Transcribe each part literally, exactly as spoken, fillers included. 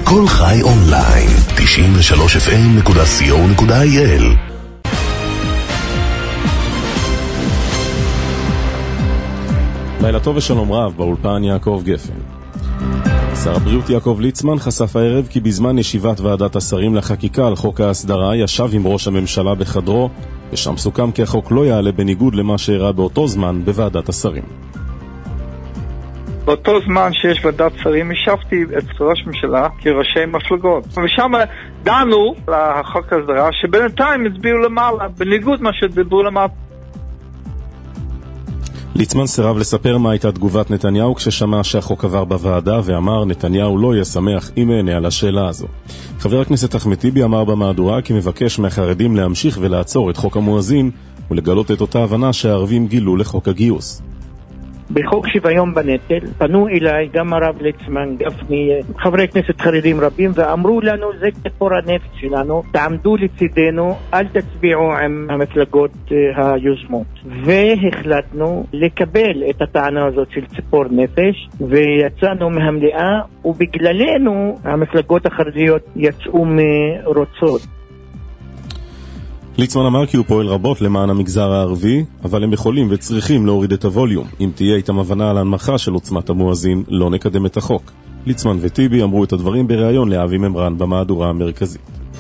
כל חי אונליין, תשעים ושלוש אף אם נקודה סי או נקודה איי אל. לילה טוב ושלום רב, באולפן יעקב גפן. שר הבריאות יעקב ליצמן חשף הערב כי בזמן ישיבת ועדת השרים לחקיקה על חוק ההסדרה ישב עם ראש הממשלה בחדרו, ושם סוכם כי החוק לא יעלה בניגוד למה שהראה באותו זמן בוועדת השרים. באותו זמן שיש ועדת שרים, ישבתי את ראש הממשלה כראשי מפלגות. ושם דנו לחוק ההסדרה, שבינתיים הצביעו למעלה, בניגוד מה שדיברו למעלה. ליצמן סירב לספר מה הייתה תגובת נתניהו כששמע שהחוק עבר בוועדה, ואמר נתניהו לא יהיה שמח אם יענה על השאלה הזו. חבר הכנסת אחמד טיבי אמר במהדורה כי מבקש מהחרדים להמשיך ולעצור את חוק המואזין ולגלות את אותה הבנה שהערבים גילו לחוק הגיוס. בחוק שוויון בנטל פנו אליי גם הרב ליצמן, גפני, חברי כנסת חרדים רבים, ואמרו לנו זה ציפור הנפש שלנו, תעמדו לצידנו, אל תצביעו עם המפלגות היוזמות. והחלטנו לקבל את הטענה הזאת של ציפור נפש, ויצאנו מהמליאה, ובגללנו המפלגות החרדיות יצאו מרוצות. ליצמן אמר כי הוא פועל רבות למען המגזר הערבי, אבל הם יכולים וצריכים להוריד את הווליום. אם תהיה איתם הבנה על הנמכה של עוצמת המואזין, לא נקדם את החוק. ליצמן וטיבי אמרו את הדברים בריאיון לאבי ממרן במהדורה המרכזית.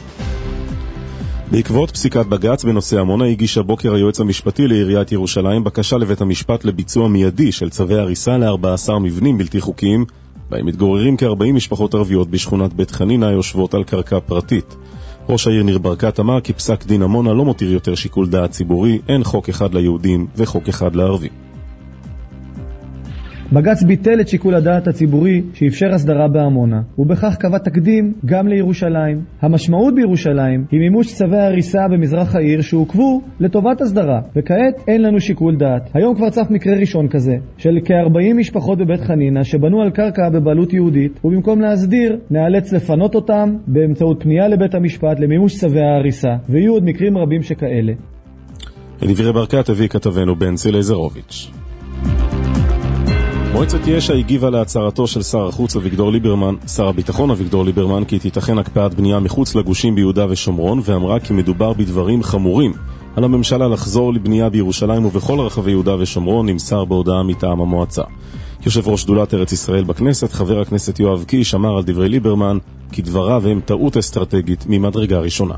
בעקבות פסיקת בג"ץ בנושא עמונה הגיש הבוקר היועץ המשפטי לעיריית ירושלים בקשה לבית המשפט לביצוע מיידי של צווי הריסה ל-ארבעה עשר מבנים בלתי חוקיים, בהם מתגוררים כ-ארבעים משפחות ערביות בשכונת בית חנינה יושבות על קרקע פרטית. ראש העיר ניר ברקת אמר כי פסק דין עמונה לא מותיר יותר שיקול דעת ציבורי, אין חוק אחד ליהודים וחוק אחד לערבים. בג"ץ ביטל את שיקול הדעת הציבורי שאפשר הסדרה בעמונה, ובכך קבע תקדים גם לירושלים. המשמעות בירושלים היא מימוש צווי הריסה במזרח העיר שהוקבו לטובת הסדרה, וכעת אין לנו שיקול דעת. היום כבר צף מקרה ראשון כזה, של כ-ארבעים משפחות בבית חנינה שבנו על קרקע בבעלות יהודית, ובמקום להסדיר, נאלץ לפנות אותם באמצעות פנייה לבית המשפט למימוש צווי ההריסה, ויהיו עוד מקרים רבים שכאלה. דברי ברקת הביא כתבנו בנצי לזרוביץ'. מועצת יש"ע הגיבה להצהרתו של שר החוץ אביגדור ליברמן, שר הביטחון אביגדור ליברמן, כי תיתכן הקפאת בנייה מחוץ לגושים ביהודה ושומרון, ואמרה כי מדובר בדברים חמורים. על הממשלה לחזור לבנייה בירושלים ובכל רחבי יהודה ושומרון, נמסר בהודעה מטעם המועצה. יושב ראש שדולת ארץ ישראל בכנסת, חבר הכנסת יואב קיש, אמר על דברי ליברמן כי דבריו הם טעות אסטרטגית ממדרגה ראשונה.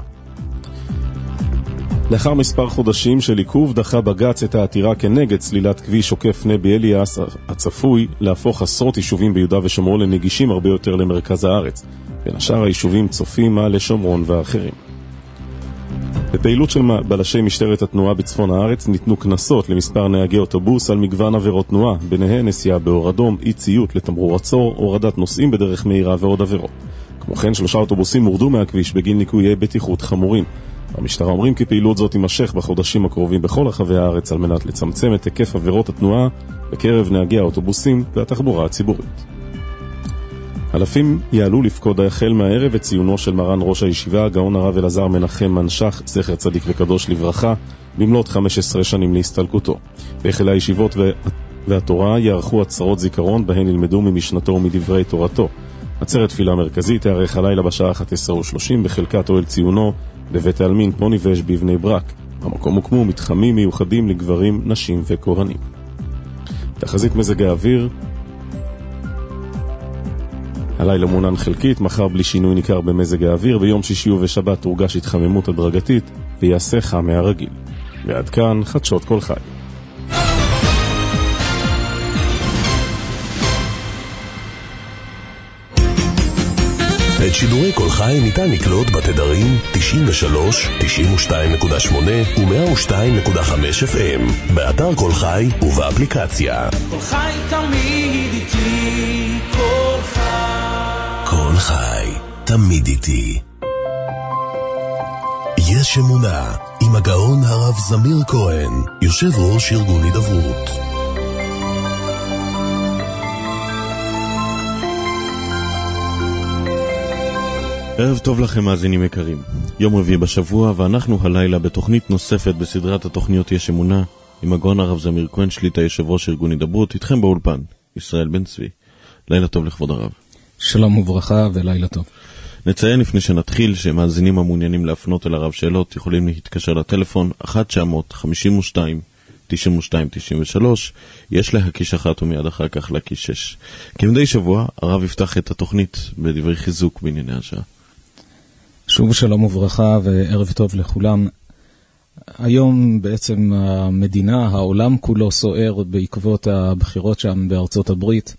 לאחר מספר חודשים של עיכוב דחה בג"ץ את העתירה כנגד סלילת כביש עוקף נבי אליאס הצפוי להפוך עשרות יישובים ביהודה ושומרון לנגישים הרבה יותר למרכז הארץ, בין השאר היישובים צופים, מעלה שומרון ואחרים. בפעילות של בלשי משטרת התנועה בצפון הארץ ניתנו קנסות למספר נהגי אוטובוס על מגוון עבירות תנועה, ביניהן נסיעה באור אדום, אי ציות לתמרור עצור, הורדת נוסעים בדרך מהירה ועוד עבירות. כמו כן, שלושה אוטובוסים הורדו מהכביש בגין ליקויי בטיחות חמורים. המשטרה אומרים כי פעילות זאת תימשך בחודשים הקרובים בכל רחבי הארץ על מנת לצמצם את היקף עבירות התנועה בקרב נהגי האוטובוסים והתחבורה הציבורית. אלפים יעלו לפקוד החל מהערב את ציונו של מרן ראש הישיבה הגאון הרב אלעזר מנחם מנשך, זכר צדיק וקדוש לברכה, במלאת חמש עשרה שנים להסתלקותו. בהיכלי הישיבות והתורה יערכו עצרות זיכרון בהן ילמדו ממשנתו ומדברי תורתו. עצרת תפילה מרכזית תארך הלילה בשעה אחת עשרה ושלושים בחלקת אוהל ציונו בבית העלמין פוניבש בבני ברק. במקום הוקמו מתחמים מיוחדים לגברים, נשים וקורנים. תחזית מזג האוויר: הלילה מעונן חלקית, מחר בלי שינוי ניכר במזג האוויר, ביום שישי ובשבת תורגש התחממות הדרגתית ויעשה חם מהרגיל. ועד כאן חדשות כל חי. את שידורי כל חי ניתן לקלוט בתדרים תשעים ושלוש, תשעים ושתיים נקודה שמונה ו-מאה ושתיים נקודה חמש אף אם, באתר כל חי ובאפליקציה. כל חי תמיד איתי, כל חי. כל חי תמיד איתי. יש אמונה עם הגאון הרב זמיר כהן, יושב ראש ארגון הידברות. ערב טוב לכם מאזינים יקרים. יום רביעי בשבוע ואנחנו הלילה בתוכנית נוספת בסדרת התוכניות יש אמונה עם הגאון הרב זמיר כהן, שליטה יושב ראש ארגון הידברות, איתכם באולפן ישראל בן צבי. לילה טוב לכבוד הרב. שלום וברכה ולילה טוב. נציין לפני שנתחיל שמאזינים המעוניינים להפנות אל הרב שאלות יכולים להתקשר לטלפון אחת תשע חמש שתיים תשעים ושתיים תשעים ושלוש, יש להקיש אחת ומיד אחר כך להקיש שש. כמדי שבוע הרב יפתח את התוכנית בדברי חיזוק בענייני השעה. שוב שלום וברכה וערב טוב לכולם. היום בעצם המדינה, העולם כולו סוער בעקבות הבחירות שם בארצות הברית,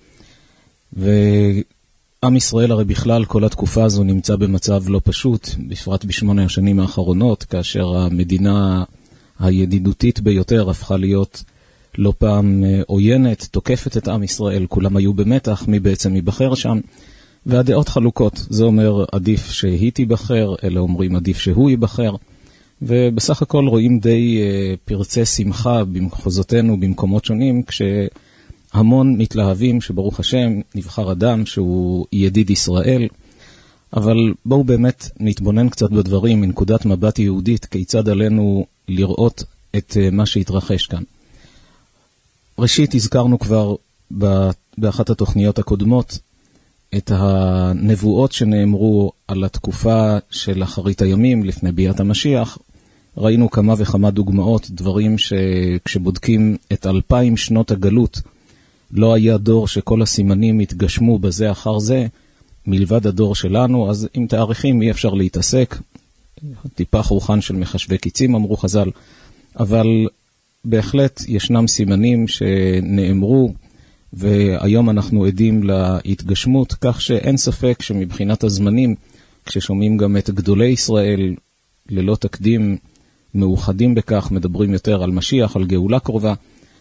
ועם ישראל הרי בכלל כל התקופה הזו נמצא במצב לא פשוט, בפרט בשמונה השנים האחרונות, כאשר המדינה הידידותית ביותר הפכה להיות לא פעם עוינת, תוקפת את עם ישראל, כולם היו במתח מי בעצם ייבחר שם, והדעות חלוקות. זה אומר עדיף שהיא תיבחר, אלה אומרים עדיף שהוא ייבחר, ובסך הכל רואים די פרצי שמחה במחוזותינו במקומות שונים, כשהמון מתלהבים שברוך השם נבחר אדם שהוא ידיד ישראל. אבל בואו באמת נתבונן קצת בדברים מנקודת מבט יהודית, כיצד עלינו לראות את מה שהתרחש כאן. ראשית, הזכרנו כבר באחת התוכניות הקודמות את הנבואות שנאמרו על התקופה של אחרית הימים לפני ביאת המשיח. ראינו כמה וכמה דוגמאות, דברים שכשבודקים את אלפיים שנות הגלות, לא היה דור שכל הסימנים התגשמו בזה אחר זה, מלבד הדור שלנו. אז עם תאריכים אי אפשר להתעסק, טיפה חורחן של מחשבי קיצים אמרו חז"ל, אבל בהחלט ישנם סימנים שנאמרו, והיום אנחנו עדים להתגשמות, כך שאין ספק שמבחינת הזמנים, כששומעים גם את גדולי ישראל ללא תקדים מאוחדים בכך, מדברים יותר על משיח, על גאולה קרובה.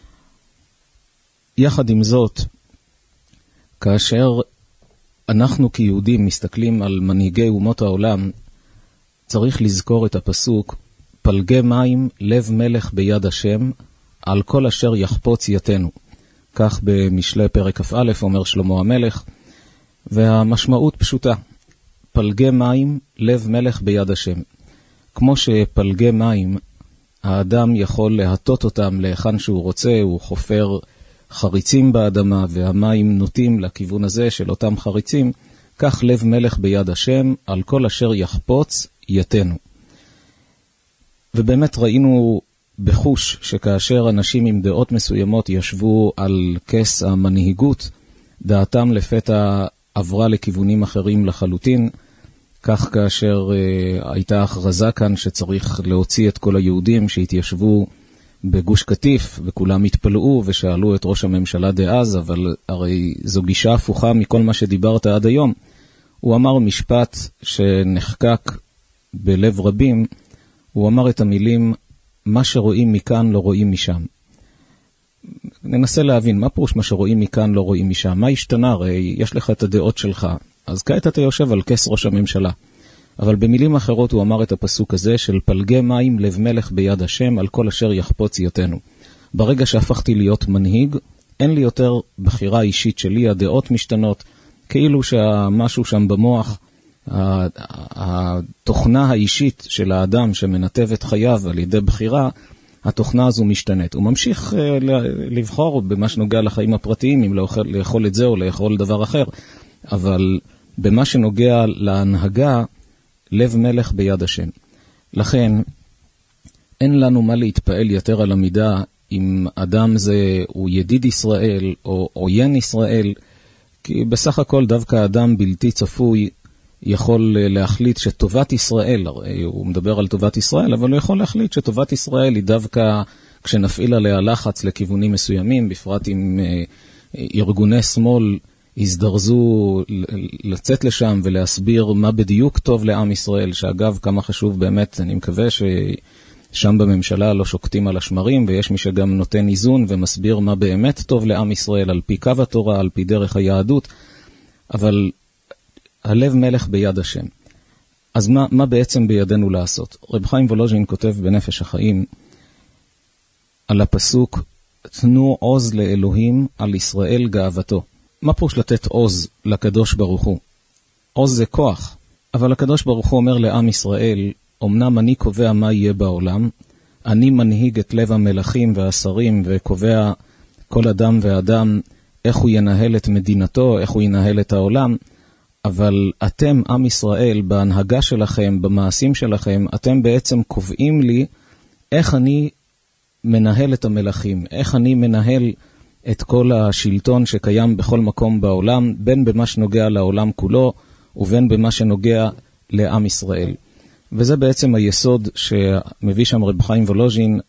יחד עם זאת, כאשר אנחנו כיהודים מסתכלים על מנהיגי אומות העולם, צריך לזכור את הפסוק, פלגי מים לב מלך ביד השם, על כל אשר יחפוץ יתנו. כך במשלי פרק כ"א אומר שלמה המלך, והמשמעות פשוטה, פלגי מים לב מלך ביד השם. כמו שפלגי מים, האדם יכול להטות אותם להיכן שהוא רוצה, הוא חופר חריצים באדמה, והמים נוטים לכיוון הזה של אותם חריצים, כך לב מלך ביד השם, על כל אשר יחפוץ יתנו. ובאמת ראינו בחוש שכאשר אנשים עם דעות מסוימות ישבו על כס המנהיגות, דעתם לפתע עברה לכיוונים אחרים לחלוטין, כך כאשר uh, הייתה הכרזה כאן שצריך להוציא את כל היהודים שהתיישבו בגוש קטיף, וכולם התפלאו ושאלו את ראש הממשלה דאז, אבל הרי זו גישה הפוכה מכל מה שדיברת עד היום. הוא אמר משפט שנחקק בלב רבים, הוא אמר את המילים, מה שרואים מכאן לא רואים משם. ננסה להבין, מה פירוש מה שרואים מכאן לא רואים משם? מה השתנה? הרי יש לך את הדעות שלך, אז כעת אתה יושב על כס ראש הממשלה. אבל במילים אחרות הוא אמר את הפסוק הזה של פלגי מים לב מלך ביד השם, על כל אשר יחפוץ יתנו. ברגע שהפכתי להיות מנהיג, אין לי יותר בחירה אישית שלי, הדעות משתנות, כאילו שהמשהו שם במוח, התוכנה האישית של האדם שמנתב את חייו על ידי בחירה, התוכנה הזו משתנית. הוא ממשיך לבחור במה שנוגע לחיים הפרטיים, אם לאכול את זה או לאכול דבר אחר, אבל במה שנוגע להנהגה, לב מלך ביד השם. לכן, אין לנו מה להתפעל יותר על המידה אם אדם זה הוא ידיד ישראל או עוין ישראל, כי בסך הכל דווקא אדם בלתי צפוי יכול להחליט שטובת ישראל, הוא מדבר על טובת ישראל, אבל הוא יכול להחליט שטובת ישראל היא דווקא כשנפעיל עליה לחץ לכיוונים מסוימים, בפרט אם ארגוני שמאל הזדרזו לצאת לשם ולהסביר מה בדיוק טוב לעם ישראל, שאגב כמה חשוב באמת, אני מקווה ששם בממשלה לא שוקטים על השמרים, ויש מי שגם נותן איזון ומסביר מה באמת טוב לעם ישראל על פי קו התורה, על פי דרך היהדות, אבל הלב מלך ביד השם. אז מה, מה בעצם בידינו לעשות? רב חיים וולוז'ין כותב בנפש החיים על הפסוק, תנו עוז לאלוהים על ישראל גאוותו. מה פירוש לתת עוז לקדוש ברוך הוא? עוז זה כוח, אבל הקדוש ברוך הוא אומר לעם ישראל, אמנם אני קובע מה יהיה בעולם, אני מנהיג את לב המלכים והשרים וקובע כל אדם ואדם איך הוא ינהל את מדינתו, איך הוא ינהל את העולם, אבל אתם, עם ישראל, בהנהגה שלכם, במעשים שלכם, אתם בעצם קובעים לי איך אני מנהל את המלכים, איך אני מנהל את כל השלטון שקיים בכל מקום בעולם, בין במה שנוגע לעולם כולו, ובין במה שנוגע לעם ישראל. וזה בעצם היסוד שמביא שם רב חיים וולוז'ין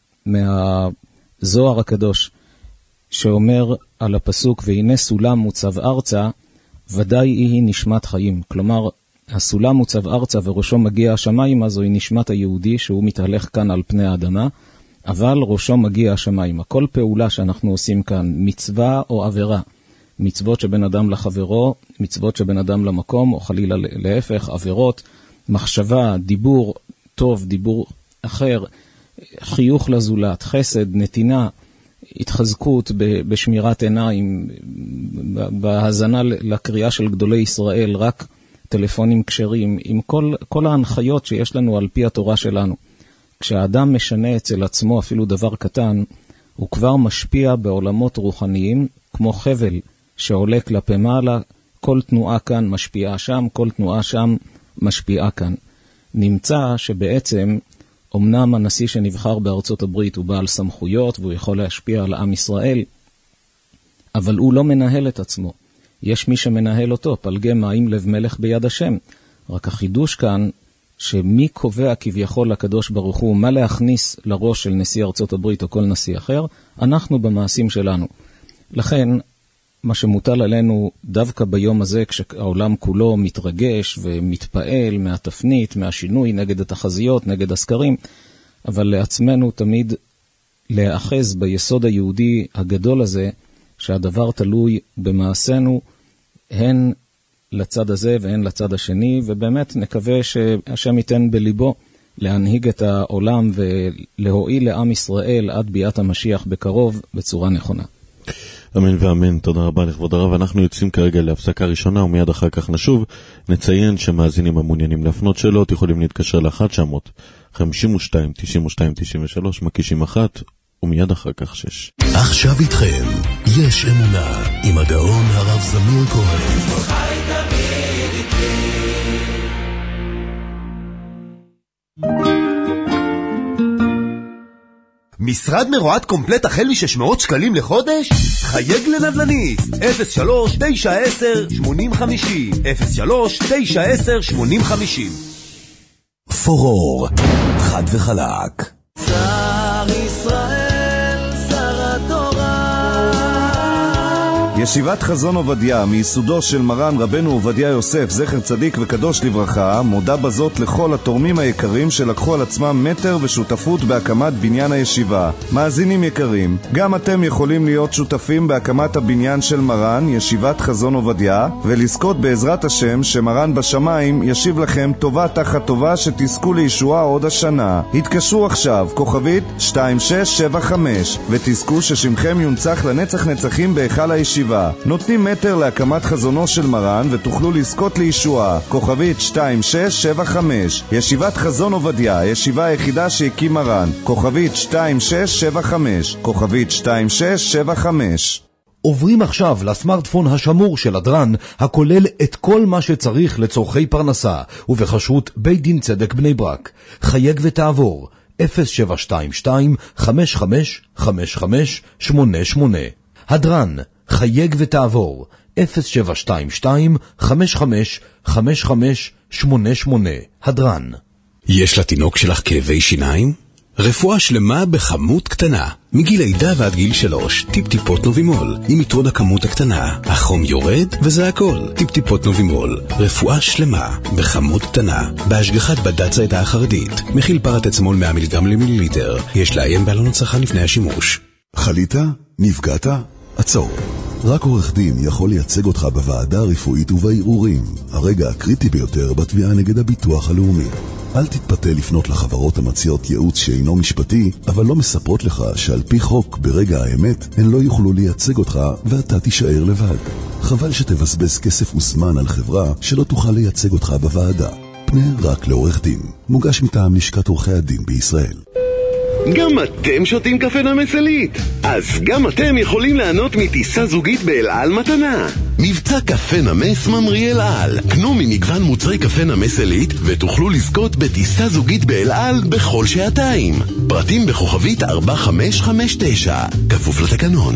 מהזוהר הקדוש, שאומר על הפסוק, והנה סולם מוצב ארצה, ודאי היא נשמת חיים. כלומר, הסולם מוצב ארצה וראשו מגיע השמיים, זוהי נשמת היהודי שהוא מתהלך כאן על פני האדמה, אבל ראשו מגיע השמיים. כל פעולה שאנחנו עושים כאן, מצווה או עבירה, מצוות שבין אדם לחברו, מצוות שבין אדם למקום, או חלילה להפך, עבירות, מחשבה, דיבור טוב, דיבור אחר, חיוך לזולת, חסד, נתינה, התחזקות בשמירת עיניים, בהזנה לקריאה של גדולי ישראל, רק טלפונים כשרים, עם כל, כל ההנחיות שיש לנו על פי התורה שלנו. כשהאדם משנה אצל עצמו אפילו דבר קטן, הוא כבר משפיע בעולמות רוחניים, כמו חבל שעולה כלפי מעלה, כל תנועה כאן משפיעה שם, כל תנועה שם משפיעה כאן. נמצא שבעצם, אמנם הנשיא שנבחר בארצות הברית הוא בעל סמכויות, והוא יכול להשפיע על עם ישראל, אבל הוא לא מנהל את עצמו. יש מי שמנהל אותו, פלגי מים לב מלך ביד השם. רק החידוש כאן, שמי קובע כביכול לקדוש ברוך הוא, מה להכניס לראש של נשיא ארצות הברית או כל נשיא אחר, אנחנו במעשים שלנו. לכן, מה שמוטל עלינו דווקא ביום הזה, כשהעולם כולו מתרגש ומתפעל מהתפנית, מהשינוי, נגד התחזיות, נגד הסקרים, אבל לעצמנו תמיד להאחז ביסוד היהודי הגדול הזה, שהדבר תלוי במעשינו, הן לצד הזה והן לצד השני, ובאמת נקווה שהשם ייתן בליבו להנהיג את העולם ולהועיל לעם ישראל עד ביאת המשיח בקרוב בצורה נכונה. אמן ואמן, תודה רבה לכבוד הרב. אנחנו יוצאים כרגע להפסקה ראשונה ומיד אחר כך נשוב. נציין שמאזינים המעוניינים להפנות שאלות יכולים להתקשר ל-אחת תשע אפס אפס חמש שתיים תשע שתיים תשע שלוש, מקישים אחת ומיד אחר כך שש. עכשיו איתכם יש אמונה עם הגאון הרב זמיר כהן. חי תמיד איתי. משרד מרועת קומפלט החל מ-שש מאות שקלים לחודש? חייג לנדל"ניסט אפס שלוש תשע עשר שמונים חמישים אפס שלוש תשע עשר שמונים חמישים. פורור חד וחלק. שר ישראל, שר התורה. ישיבת חזון עובדיה, מיסודו של מרן רבנו עובדיה יוסף, זכר צדיק וקדוש לברכה, מודה בזאת לכל התורמים היקרים שלקחו על עצמם מטר ושותפות בהקמת בניין הישיבה. מאזינים יקרים, גם אתם יכולים להיות שותפים בהקמת הבניין של מרן, ישיבת חזון עובדיה, ולזכות בעזרת השם שמרן בשמיים ישיב לכם טובה תחת טובה שתזכו לישועה עוד השנה. התקשרו עכשיו, כוכבית שתיים שש שבע חמש, ותזכו ששמכם יונצח לנצח נצחים בהיכל הישיבה. נותנים מטר להקמת חזונו של מרן ותוכלו לזכות לישועה. כוכבית שתיים שש שבע חמש, ישיבת חזון עובדיה, הישיבה היחידה שהקים מרן. כוכבית שתיים שש שבע חמש, כוכבית שתיים שש שבע חמש. עוברים עכשיו לסמארטפון השמור של הדרן, הכולל את כל מה שצריך לצורכי פרנסה, ובחשרות בית דין צדק בני ברק. חייג ותעבור אפס שבע שתיים שתיים חמש חמש חמש חמש שמונה שמונה. הדרן, חייג ותעבור אפס שבע שתיים שתיים חמש חמש חמש חמש שמונה שמונה. הדרן. יש לתינוק שלך כאבי שיניים? רפואה שלמה בכמות קטנה. מגיל לידה ועד גיל שלוש, טיפ-טיפות נובימול. עם יתרון הכמות הקטנה, החום יורד וזה הכל. טיפ-טיפות נובימול. רפואה שלמה בכמות קטנה. בהשגחת בד"ץ העדה החרדית. מכיל פרטצמול מאה מיליגרם למיליליטר. יש לעיין בעלון הצרכן לפני השימוש. חלית? נפגעת? עצור. רק עורך דין יכול לייצג אותך בוועדה הרפואית ובערעורים, הרגע הקריטי ביותר בתביעה נגד הביטוח הלאומי. אל תתפתה לפנות לחברות המציעות ייעוץ שאינו משפטי, אבל לא מספרות לך שעל פי חוק ברגע האמת הן לא יוכלו לייצג אותך ואתה תישאר לבד. חבל שתבזבז כסף וזמן על חברה שלא תוכל לייצג אותך בוועדה. פנה רק לעורך דין. מוגש מטעם לשכת עורכי הדין בישראל. גם אתם שותים קפה נמס עילית? אז גם אתם יכולים ליהנות מטיסה זוגית באל על מתנה. מבצע קפה נמס ממריא אל על. קנו ממגוון מוצרי קפה נמס עילית ותוכלו לזכות בטיסה זוגית באל על בכל שעתיים. פרטים בכוכבית ארבע חמש חמש תשע. כפוף לתקנון.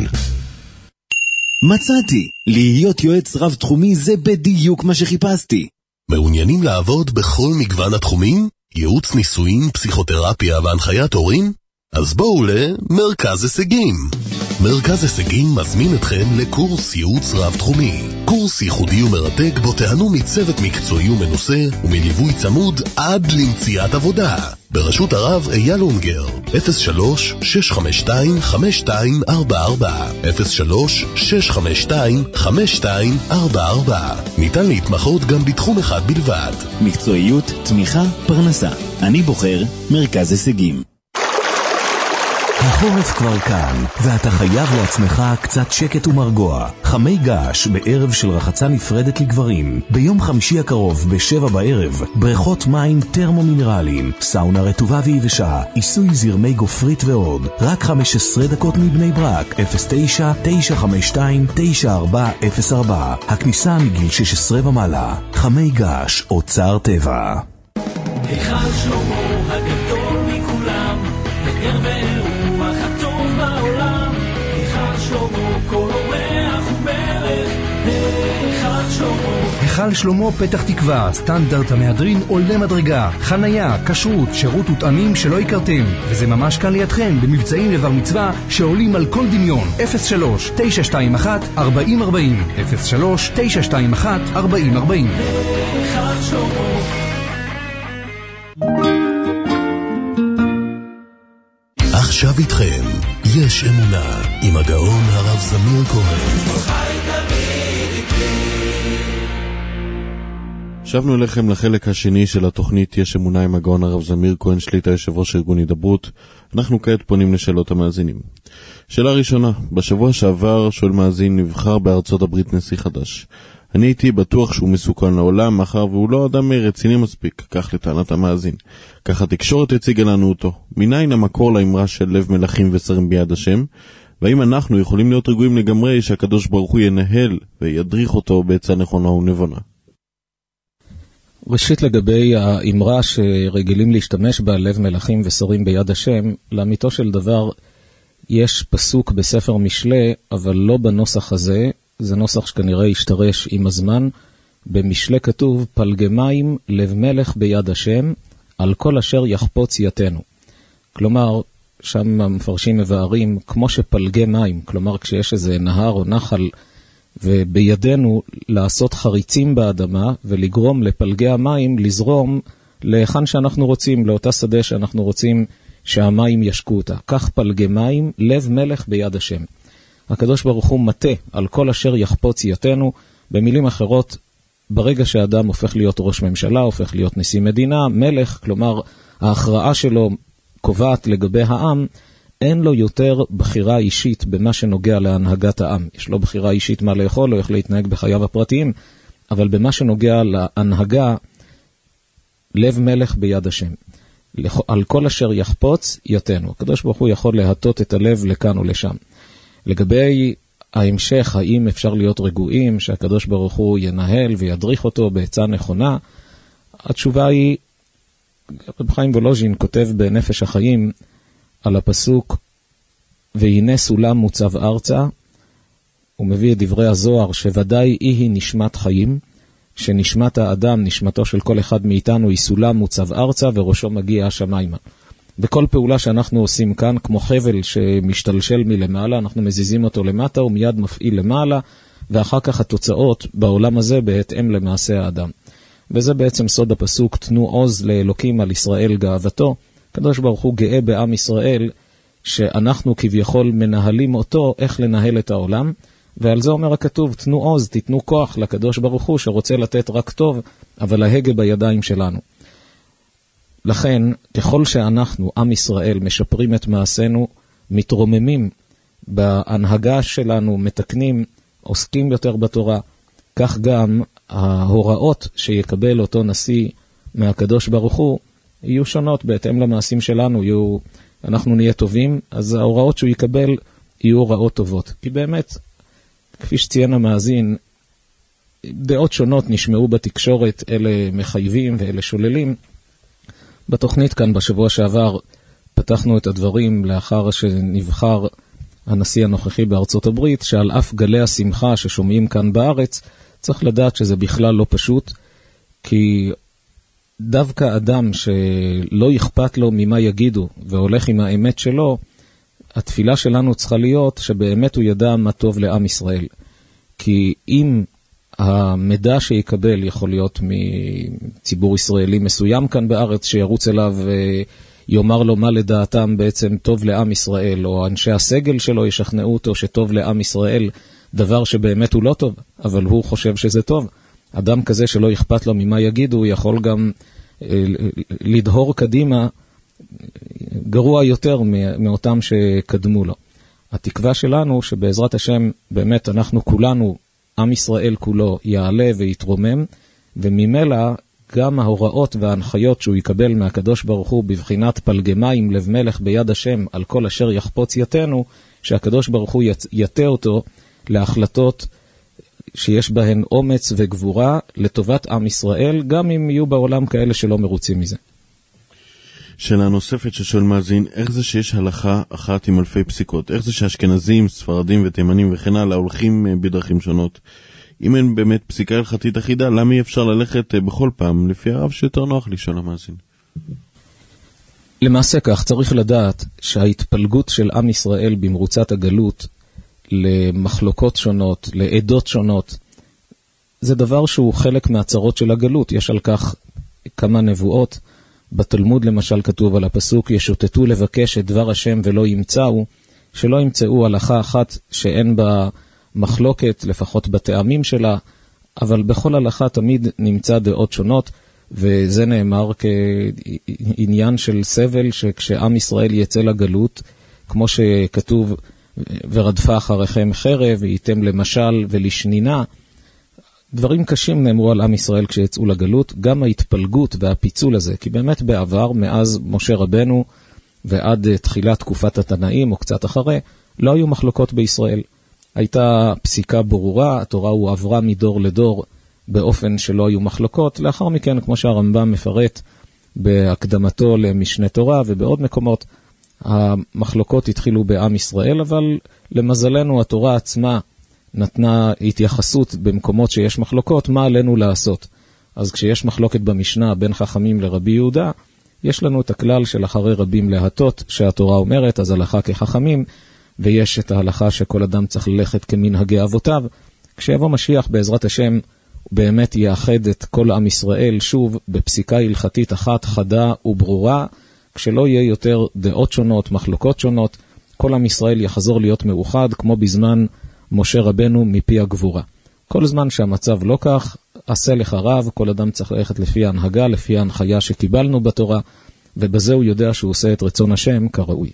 מצאתי, להיות יועץ רב תחומי זה בדיוק מה שחיפשתי. מעוניינים לעבוד בכל מגוון התחומים? ייעוץ ניסויים, פסיכותרפיה והנחיית הורים? אז בואו למרכז הישגים. מרכז הישגים מזמין אתכם לקורס ייעוץ רב תחומי. קורס ייחודי ומרתק בו תיהנו מצוות מקצועי ומנוסה ומליווי צמוד עד למציאת עבודה. ברשות הרב אייל אונגר, אפס שלוש שש חמש שתיים חמש שתיים ארבע ארבע, אפס שלוש שש חמש שתיים חמש שתיים ארבע ארבע. ניתן להתמחות גם בתחום אחד בלבד. מקצועיות, תמיכה, פרנסה. אני בוחר מרכז הישגים. החורף כבר כאן, ואתה חייב לעצמך קצת שקט ומרגוע. חמי געש בערב של רחצה נפרדת לגברים. ביום חמישי הקרוב בשבע בערב, בריכות מים טרמו-מינרליים, סאונה רטובה ויבשה, עיסוי זרמי גופרית ועוד. רק חמש עשרה דקות מבני ברק, אפס תשע תשע חמש שתיים תשע ארבע אפס ארבע. הכניסה מגיל שש עשרה ומעלה. חמי געש, אוצר טבע. היכל שלמה הגדול מכולם, פאר ורוח הטוב בעולם. היכל שלמה כל אורח ומלך, היכל שלמה. היכל שלמה פתח תקווה, סטנדרט המהדרין עולה מדרגה, חנייה, כשרות, שירות וטעמים שלא הכרתם, וזה ממש כאן לידכם במבצעים לבר מצווה שעולים על כל דמיון. אפס שלוש תשע שתיים אחת ארבעים ארבעים, אפס שלוש תשע שתיים אחת ארבעים ארבעים. היכל שלמה. עכשיו איתכם, יש אמונה, עם הגאון הרב זמיר כהן. שבנו אליכם לחלק השני של התוכנית יש אמונה עם הגאון הרב זמיר כהן, שליטה יושב ראש ארגון הידברות. אנחנו כעת פונים לשאלות המאזינים. שאלה ראשונה, בשבוע שעבר שואל מאזין, נבחר בארצות הברית נשיא חדש. אני הייתי בטוח שהוא מסוכן לעולם, מאחר והוא לא אדם רציני מספיק, כך לטענת המאזין. כך התקשורת הציגה לנו אותו. מניין המקור לאמרה של לב מלכים ושרים ביד השם? והאם אנחנו יכולים להיות רגועים לגמרי שהקדוש ברוך הוא ינהל וידריך אותו בעצה נכונה ונבונה? ראשית, לגבי האמרה שרגילים להשתמש בה, לב מלכים ושרים ביד השם, לאמיתו של דבר יש פסוק בספר משלי, אבל לא בנוסח הזה. זה נוסח שכנראה ישתרש עם הזמן. במשלי כתוב, פלגי מים לב מלך ביד השם, על כל אשר יחפוץ יתנו. כלומר, שם המפרשים מבארים, כמו שפלגי מים, כלומר כשיש איזה נהר או נחל, ובידינו לעשות חריצים באדמה, ולגרום לפלגי המים לזרום להיכן שאנחנו רוצים, לאותה שדה שאנחנו רוצים שהמים ישקו אותה. כך פלגי מים, לב מלך ביד השם. הקדוש ברוך הוא מטה על כל אשר יחפוץ יתנו. במילים אחרות, ברגע שהאדם הופך להיות ראש ממשלה, הופך להיות נשיא מדינה, מלך, כלומר ההכרעה שלו קובעת לגבי העם, אין לו יותר בחירה אישית במה שנוגע להנהגת העם. יש לו בחירה אישית מה לאכול או איך להתנהג בחייו הפרטיים, אבל במה שנוגע להנהגה, לב מלך ביד השם. על כל אשר יחפוץ יתנו. הקדוש ברוך הוא יכול להטות את הלב לכאן או לשם. לגבי ההמשך, האם אפשר להיות רגועים שהקדוש ברוך הוא ינהל וידריך אותו בעצה נכונה, התשובה היא, רב חיים וולוז'ין כותב בנפש החיים על הפסוק, והנה סולם מוצב ארצה, הוא מביא את דברי הזוהר שוודאי היא נשמת חיים, שנשמת האדם, נשמתו של כל אחד מאיתנו, היא סולם מוצב ארצה וראשו מגיע השמיימה. בכל פעולה שאנחנו עושים כאן, כמו חבל שמשתלשל מלמעלה, אנחנו מזיזים אותו למטה ומיד מפעיל למעלה, ואחר כך התוצאות בעולם הזה בהתאם למעשה האדם. וזה בעצם סוד הפסוק, תנו עוז לאלוקים על ישראל גאוותו. הקדוש ברוך הוא גאה בעם ישראל, שאנחנו כביכול מנהלים אותו איך לנהל את העולם, ועל זה אומר הכתוב, תנו עוז, תתנו כוח לקדוש ברוך הוא שרוצה לתת רק טוב, אבל ההגה בידיים שלנו. לכן, ככל שאנחנו, עם ישראל, משפרים את מעשינו, מתרוממים בהנהגה שלנו, מתקנים, עוסקים יותר בתורה, כך גם ההוראות שיקבל אותו נשיא מהקדוש ברוך הוא, יהיו שונות בהתאם למעשים שלנו, יהיו אנחנו נהיה טובים, אז ההוראות שהוא יקבל יהיו הוראות טובות. כי באמת, כפי שציין המאזין, דעות שונות נשמעו בתקשורת, אלה מחייבים ואלה שוללים. בתוכנית כאן בשבוע שעבר פתחנו את הדברים לאחר שנבחר הנשיא הנוכחי בארצות הברית, שעל אף גלי השמחה ששומעים כאן בארץ, צריך לדעת שזה בכלל לא פשוט, כי דווקא אדם שלא אכפת לו ממה יגידו והולך עם האמת שלו, התפילה שלנו צריכה להיות שבאמת הוא ידע מה טוב לעם ישראל. כי אם המידע שיקבל יכול להיות מציבור ישראלי מסוים כאן בארץ, שירוץ אליו ויאמר לו מה לדעתם בעצם טוב לעם ישראל, או אנשי הסגל שלו ישכנעו אותו שטוב לעם ישראל, דבר שבאמת הוא לא טוב, אבל הוא חושב שזה טוב. אדם כזה שלא אכפת לו ממה יגידו, הוא יכול גם לדהור קדימה גרוע יותר מאותם שקדמו לו. התקווה שלנו שבעזרת השם באמת אנחנו כולנו, עם ישראל כולו, יעלה ויתרומם, וממילא גם ההוראות וההנחיות שהוא יקבל מהקדוש ברוך הוא בבחינת פלגמיים לב מלך ביד השם על כל אשר יחפוץ יתנו, שהקדוש ברוך הוא יתה אותו להחלטות שיש בהן אומץ וגבורה לטובת עם ישראל, גם אם יהיו בעולם כאלה שלא מרוצים מזה. שאלה נוספת ששואל מאזין, איך זה שיש הלכה אחת עם אלפי פסיקות? איך זה שאשכנזים, ספרדים ותימנים וכן הלאה הולכים בדרכים שונות? אם אין באמת פסיקה הלכתית אחידה, למה אי אפשר ללכת בכל פעם לפי הרב שיותר נוח לי? שואל המאזין. למעשה כך, צריך לדעת שההתפלגות של עם ישראל במרוצת הגלות למחלוקות שונות, לעדות שונות, זה דבר שהוא חלק מהצרות של הגלות. יש על כך כמה נבואות. בתלמוד למשל כתוב על הפסוק, ישוטטו לבקש את דבר השם ולא ימצאו, שלא ימצאו הלכה אחת שאין בה מחלוקת, לפחות בטעמים שלה, אבל בכל הלכה תמיד נמצא דעות שונות, וזה נאמר כעניין של סבל, שכשעם ישראל יצא לגלות, כמו שכתוב, ורדפה אחריכם חרב, וייתם למשל ולשנינה, דברים קשים נאמרו על עם ישראל כשיצאו לגלות, גם ההתפלגות והפיצול הזה, כי באמת בעבר, מאז משה רבנו ועד תחילת תקופת התנאים או קצת אחרי, לא היו מחלוקות בישראל. הייתה פסיקה ברורה, התורה הוא עברה מדור לדור באופן שלא היו מחלוקות. לאחר מכן, כמו שהרמב"ם מפרט בהקדמתו למשנה תורה ובעוד מקומות, המחלוקות התחילו בעם ישראל, אבל למזלנו התורה עצמה נתנה התייחסות במקומות שיש מחלוקות, מה עלינו לעשות. אז כשיש מחלוקת במשנה בין חכמים לרבי יהודה, יש לנו את הכלל של אחרי רבים להטות, שהתורה אומרת, אז הלכה כחכמים, ויש את ההלכה שכל אדם צריך ללכת כמנהגי אבותיו. כשיבוא משיח בעזרת השם, הוא באמת יאחד את כל עם ישראל שוב בפסיקה הלכתית אחת חדה וברורה, כשלא יהיה יותר דעות שונות, מחלוקות שונות, כל עם ישראל יחזור להיות מאוחד, כמו בזמן משה רבנו מפי הגבורה. כל זמן שהמצב לא כך, עשה לך רב, כל אדם צריך ללכת לפי ההנהגה, לפי ההנחיה שקיבלנו בתורה, ובזה הוא יודע שהוא עושה את רצון השם כראוי.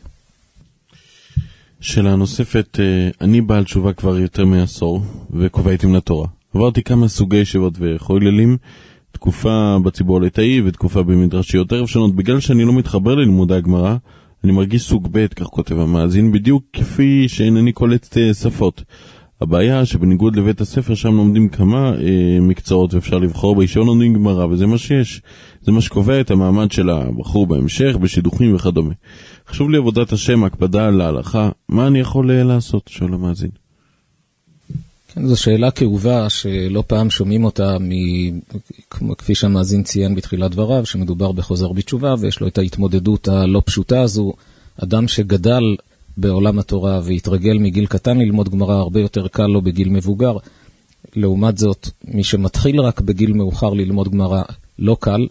שאלה נוספת, אני בעל תשובה כבר יותר מעשור, וקובע איתם לתורה. עברתי כמה סוגי ישיבות וחוללים, תקופה בציבור הליטאי ותקופה במדרשיות ערב שונות. בגלל שאני לא מתחבר ללימודי הגמרא, אני מרגיש סוג ב', כך כותב המאזין, בדיוק כפי שאינני קולט שפות. הבעיה שבניגוד לבית הספר שם לומדים כמה אה, מקצועות ואפשר לבחור בישיבה לומדים גמרא, וזה מה שיש. זה מה שקובע את המעמד של הבחור בהמשך, בשידוכים וכדומה. חשוב לי עבודת השם, הקפדה על ההלכה, מה אני יכול לעשות? שואל המאזין. כן, זו שאלה כאובה שלא פעם שומעים אותה, מ... כפי שהמאזין ציין בתחילת דבריו, שמדובר בחוזר בתשובה, ויש לו את ההתמודדות הלא פשוטה הזו. אדם שגדל בעולם התורה והתרגל מגיל קטן ללמוד גמרא, הרבה יותר קל לו בגיל מבוגר. לעומת זאת, מי שמתחיל רק בגיל מאוחר ללמוד גמרא, לא קל.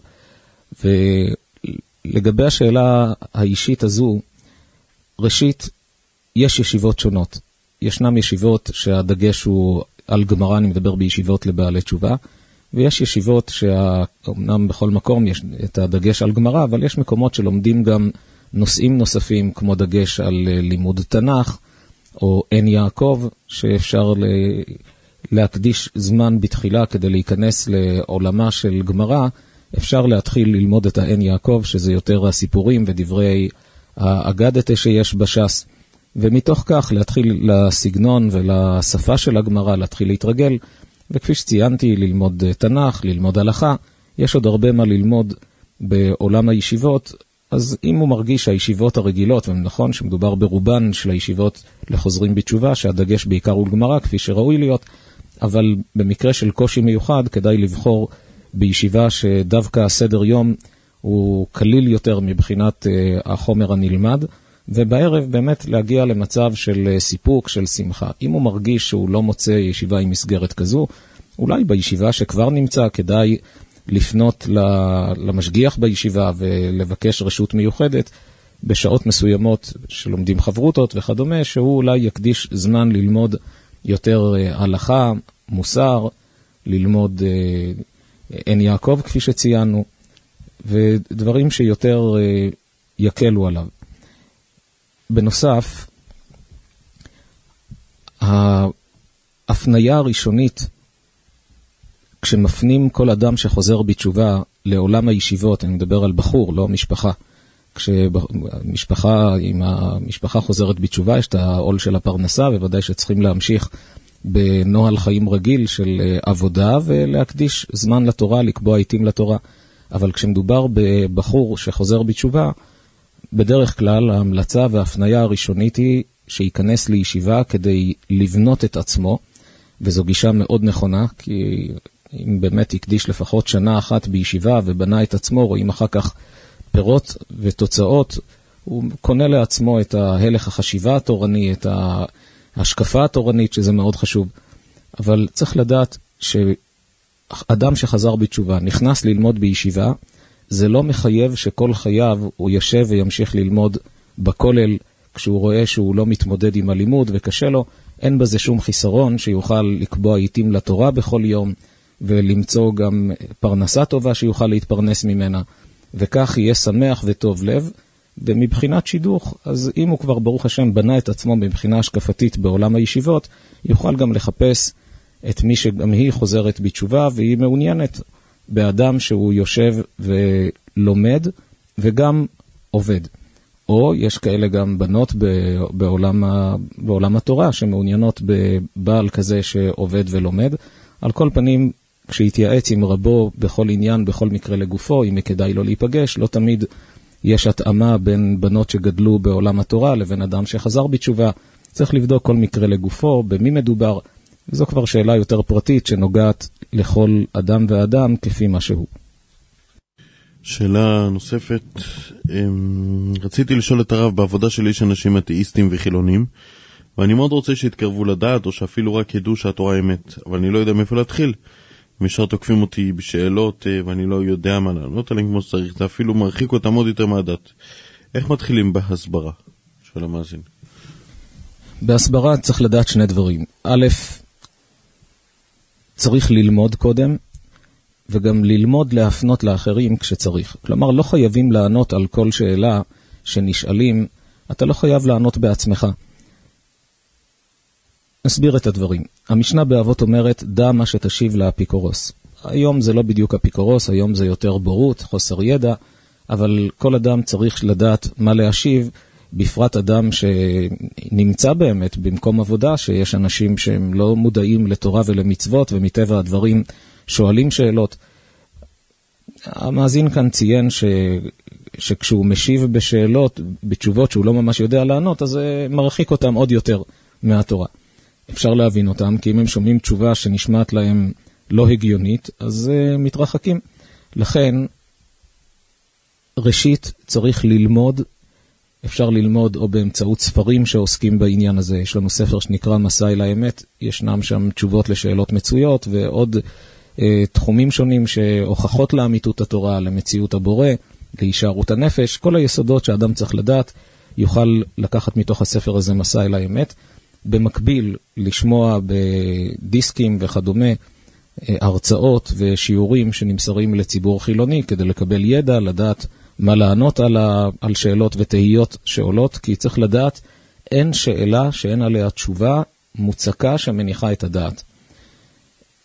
ולגבי השאלה האישית הזו, ראשית, יש ישיבות שונות. ישנם ישיבות שהדגש הוא על גמרא, אני מדבר בישיבות לבעלי תשובה, ויש ישיבות שאומנם בכל מקום יש את הדגש על גמרא, אבל יש מקומות שלומדים גם נושאים נוספים, כמו דגש על לימוד תנ"ך, או עין יעקב, שאפשר להקדיש זמן בתחילה כדי להיכנס לעולמה של גמרא. אפשר להתחיל ללמוד את העין יעקב, שזה יותר הסיפורים ודברי האגדתה שיש בש"ס, ומתוך כך להתחיל לסגנון ולשפה של הגמרא, להתחיל להתרגל, וכפי שציינתי, ללמוד תנ"ך, ללמוד הלכה, יש עוד הרבה מה ללמוד בעולם הישיבות, אז אם הוא מרגיש שהישיבות הרגילות, ונכון שמדובר ברובן של הישיבות לחוזרים בתשובה, שהדגש בעיקר הוא גמרא, כפי שראוי להיות, אבל במקרה של קושי מיוחד, כדאי לבחור בישיבה שדווקא הסדר יום הוא קליל יותר מבחינת uh, החומר הנלמד, ובערב באמת להגיע למצב של סיפוק, של שמחה. אם הוא מרגיש שהוא לא מוצא ישיבה עם מסגרת כזו, אולי בישיבה שכבר נמצא כדאי לפנות למשגיח בישיבה ולבקש רשות מיוחדת בשעות מסוימות שלומדים חברותות וכדומה, שהוא אולי יקדיש זמן ללמוד יותר הלכה, מוסר, ללמוד עין יעקב כפי שציינו, ודברים שיותר יקלו עליו. בנוסף, ההפניה הראשונית, כשמפנים כל אדם שחוזר בתשובה לעולם הישיבות, אני מדבר על בחור, לא משפחה, כשמשפחה, אם המשפחה חוזרת בתשובה, יש את העול של הפרנסה, ובוודאי שצריכים להמשיך בנוהל חיים רגיל של עבודה, ולהקדיש זמן לתורה, לקבוע עיתים לתורה. אבל כשמדובר בבחור שחוזר בתשובה, בדרך כלל ההמלצה וההפניה הראשונית היא שייכנס לישיבה כדי לבנות את עצמו, וזו גישה מאוד נכונה, כי אם באמת יקדיש לפחות שנה אחת בישיבה ובנה את עצמו, רואים אחר כך פירות ותוצאות, הוא קונה לעצמו את ההלך החשיבה התורני, את ההשקפה התורנית, שזה מאוד חשוב. אבל צריך לדעת שאדם שחזר בתשובה נכנס ללמוד בישיבה, זה לא מחייב שכל חייו הוא יושב וימשיך ללמוד בכולל, כשהוא רואה שהוא לא מתמודד עם הלימוד וקשה לו, אין בזה שום חיסרון שיוכל לקבוע עיתים לתורה בכל יום, ולמצוא גם פרנסה טובה שיוכל להתפרנס ממנה, וכך יהיה שמח וטוב לב. ומבחינת שידוך, אז אם הוא כבר ברוך השם בנה את עצמו מבחינה השקפתית בעולם הישיבות, יוכל גם לחפש את מי שגם היא חוזרת בתשובה, והיא מעוניינת באדם שהוא יושב ולומד וגם עובד. או יש כאלה גם בנות בעולם, בעולם התורה שמעוניינות בבעל כזה שעובד ולומד. על כל פנים, כשהתייעץ עם רבו בכל עניין, בכל מקרה לגופו, אם כדאי לו להיפגש, לא תמיד יש התאמה בין בנות שגדלו בעולם התורה לבין אדם שחזר בתשובה. צריך לבדוק כל מקרה לגופו, במי מדובר. זו כבר שאלה יותר פרטית שנוגעת לכל אדם ואדם כפי מה שהוא. שאלה נוספת, רציתי לשאול את הרב, בעבודה שלי יש אנשים אתאיסטים וחילונים, ואני מאוד רוצה שיתקרבו לדעת, או שאפילו רק ידעו שהתורה אמת, אבל אני לא יודע מאיפה להתחיל. הם ישר תוקפים אותי בשאלות, ואני לא יודע מה לענות עליהם כמו שצריך, זה אפילו מרחיק אותם עוד יותר מהדת. איך מתחילים בהסברה של המאזין? בהסברה צריך לדעת שני דברים. א', צריך ללמוד קודם, וגם ללמוד להפנות לאחרים כשצריך. כלומר, לא חייבים לענות על כל שאלה שנשאלים, אתה לא חייב לענות בעצמך. נסביר את הדברים. המשנה באבות אומרת, דע מה שתשיב לאפיקורוס. היום זה לא בדיוק אפיקורוס, היום זה יותר בורות, חוסר ידע, אבל כל אדם צריך לדעת מה להשיב, בפרט אדם שנמצא באמת במקום עבודה, שיש אנשים שהם לא מודעים לתורה ולמצוות, ומטבע הדברים שואלים שאלות. המאזין כאן ציין ש... שכשהוא משיב בשאלות, בתשובות שהוא לא ממש יודע לענות, אז זה מרחיק אותם עוד יותר מהתורה. אפשר להבין אותם, כי אם הם שומעים תשובה שנשמעת להם לא הגיונית, אז uh, מתרחקים. לכן, ראשית צריך ללמוד, אפשר ללמוד או באמצעות ספרים שעוסקים בעניין הזה. יש לנו ספר שנקרא מסע אל האמת, ישנם שם תשובות לשאלות מצויות, ועוד uh, תחומים שונים שהוכחות לאמיתות התורה, למציאות הבורא, להישארות הנפש, כל היסודות שאדם צריך לדעת, יוכל לקחת מתוך הספר הזה מסע אל האמת. במקביל לשמוע בדיסקים וכדומה הרצאות ושיעורים שנמסרים לציבור חילוני כדי לקבל ידע, לדעת מה לענות על, ה... על שאלות ותהיות שעולות, כי צריך לדעת, אין שאלה שאין עליה תשובה מוצקה שמניחה את הדעת.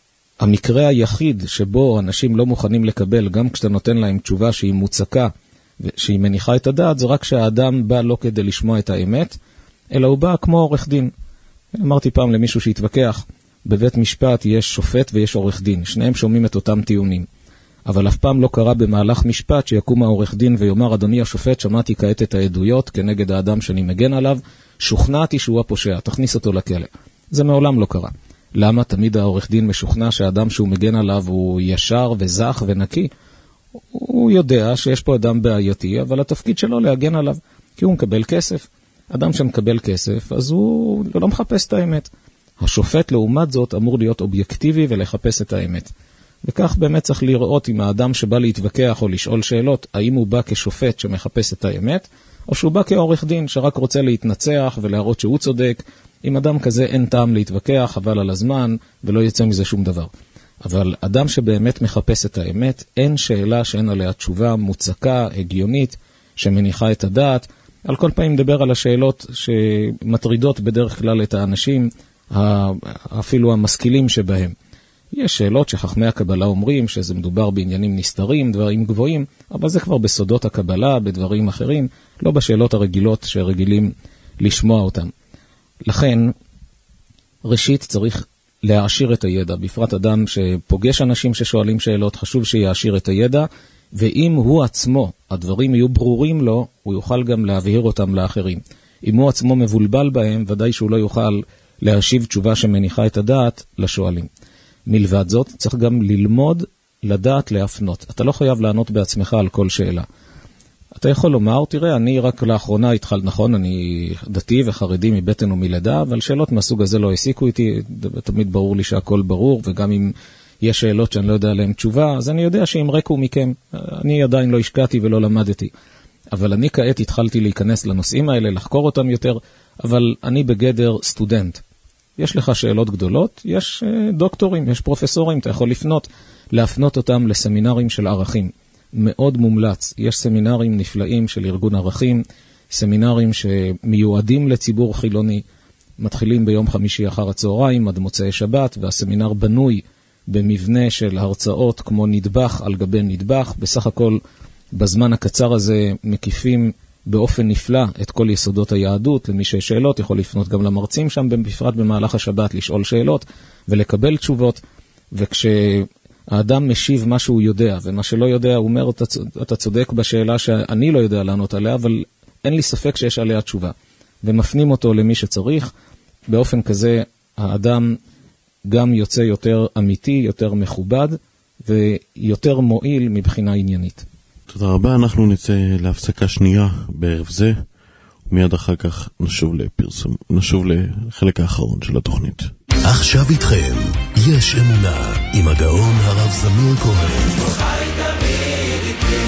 המקרה היחיד שבו אנשים לא מוכנים לקבל, גם כשאתה נותן להם תשובה שהיא מוצקה שהיא מניחה את הדעת, זה רק שהאדם בא לא כדי לשמוע את האמת, אלא הוא בא כמו עורך דין. אמרתי פעם למישהו שהתווכח, בבית משפט יש שופט ויש עורך דין, שניהם שומעים את אותם טיעונים. אבל אף פעם לא קרה במהלך משפט שיקום העורך דין ויאמר, אדוני השופט, שמעתי כעת את העדויות כנגד האדם שאני מגן עליו, שוכנעתי שהוא הפושע, תכניס אותו לכלא. זה מעולם לא קרה. למה? תמיד העורך דין משוכנע שהאדם שהוא מגן עליו הוא ישר וזך ונקי. הוא יודע שיש פה אדם בעייתי, אבל התפקיד שלו להגן עליו, כי הוא מקבל כסף. אדם שמקבל כסף, אז הוא לא מחפש את האמת. השופט לעומת זאת אמור להיות אובייקטיבי ולחפש את האמת. וכך באמת צריך לראות אם האדם שבא להתווכח או לשאול שאלות, האם הוא בא כשופט שמחפש את האמת, או שהוא בא כעורך דין שרק רוצה להתנצח ולהראות שהוא צודק. עם אדם כזה אין טעם להתווכח, חבל על הזמן, ולא יצא מזה שום דבר. אבל אדם שבאמת מחפש את האמת, אין שאלה שאין עליה תשובה מוצקה, הגיונית, שמניחה את הדעת. על כל פעמים מדבר על השאלות שמטרידות בדרך כלל את האנשים, אפילו המשכילים שבהם. יש שאלות שחכמי הקבלה אומרים שזה מדובר בעניינים נסתרים, דברים גבוהים, אבל זה כבר בסודות הקבלה, בדברים אחרים, לא בשאלות הרגילות שרגילים לשמוע אותם. לכן, ראשית צריך להעשיר את הידע, בפרט אדם שפוגש אנשים ששואלים שאלות, חשוב שיעשיר את הידע, ואם הוא עצמו, הדברים יהיו ברורים לו, הוא יוכל גם להבהיר אותם לאחרים. אם הוא עצמו מבולבל בהם, ודאי שהוא לא יוכל להשיב תשובה שמניחה את הדעת לשואלים. מלבד זאת, צריך גם ללמוד, לדעת, להפנות. אתה לא חייב לענות בעצמך על כל שאלה. אתה יכול לומר, תראה, אני רק לאחרונה התחל, נכון, אני דתי וחרדי מבטן ומלידה, אבל שאלות מהסוג הזה לא העסיקו איתי, תמיד ברור לי שהכל ברור, וגם אם יש שאלות שאני לא יודע עליהן תשובה, אז אני יודע שאם רקו מכם, אני עדיין לא השקעתי ולא למדתי. אבל אני כעת התחלתי להיכנס לנושאים האלה, לחקור אותם יותר, אבל אני בגדר סטודנט. יש לך שאלות גדולות, יש דוקטורים, יש פרופסורים, אתה יכול לפנות, להפנות אותם לסמינרים של ערכים. מאוד מומלץ. יש סמינרים נפלאים של ארגון ערכים, סמינרים שמיועדים לציבור חילוני, מתחילים ביום חמישי אחר הצהריים עד מוצאי שבת, והסמינר בנוי במבנה של הרצאות כמו נדבך על גבי נדבך. בסך הכל בזמן הקצר הזה מקיפים באופן נפלא את כל יסודות היהדות. למי שיש שאלות יכול לפנות גם למרצים שם, בפרט במהלך השבת, לשאול שאלות ולקבל תשובות. וכשהאדם משיב מה שהוא יודע, ומה שלא יודע, הוא אומר, אתה, אתה צודק בשאלה שאני לא יודע לענות עליה, אבל אין לי ספק שיש עליה תשובה. ומפנים אותו למי שצריך. באופן כזה האדם גם יוצא יותר אמיתי, יותר מכובד, ויותר מועיל מבחינה עניינית. תודה רבה, אנחנו נצא להפסקה שנייה בערב זה, ומיד אחר כך נשוב לפרסום, נשוב לחלק האחרון של התוכנית. עכשיו איתכם, יש אמונה, עם הגאון הרב זמיר כהן. חי תמיד איתי.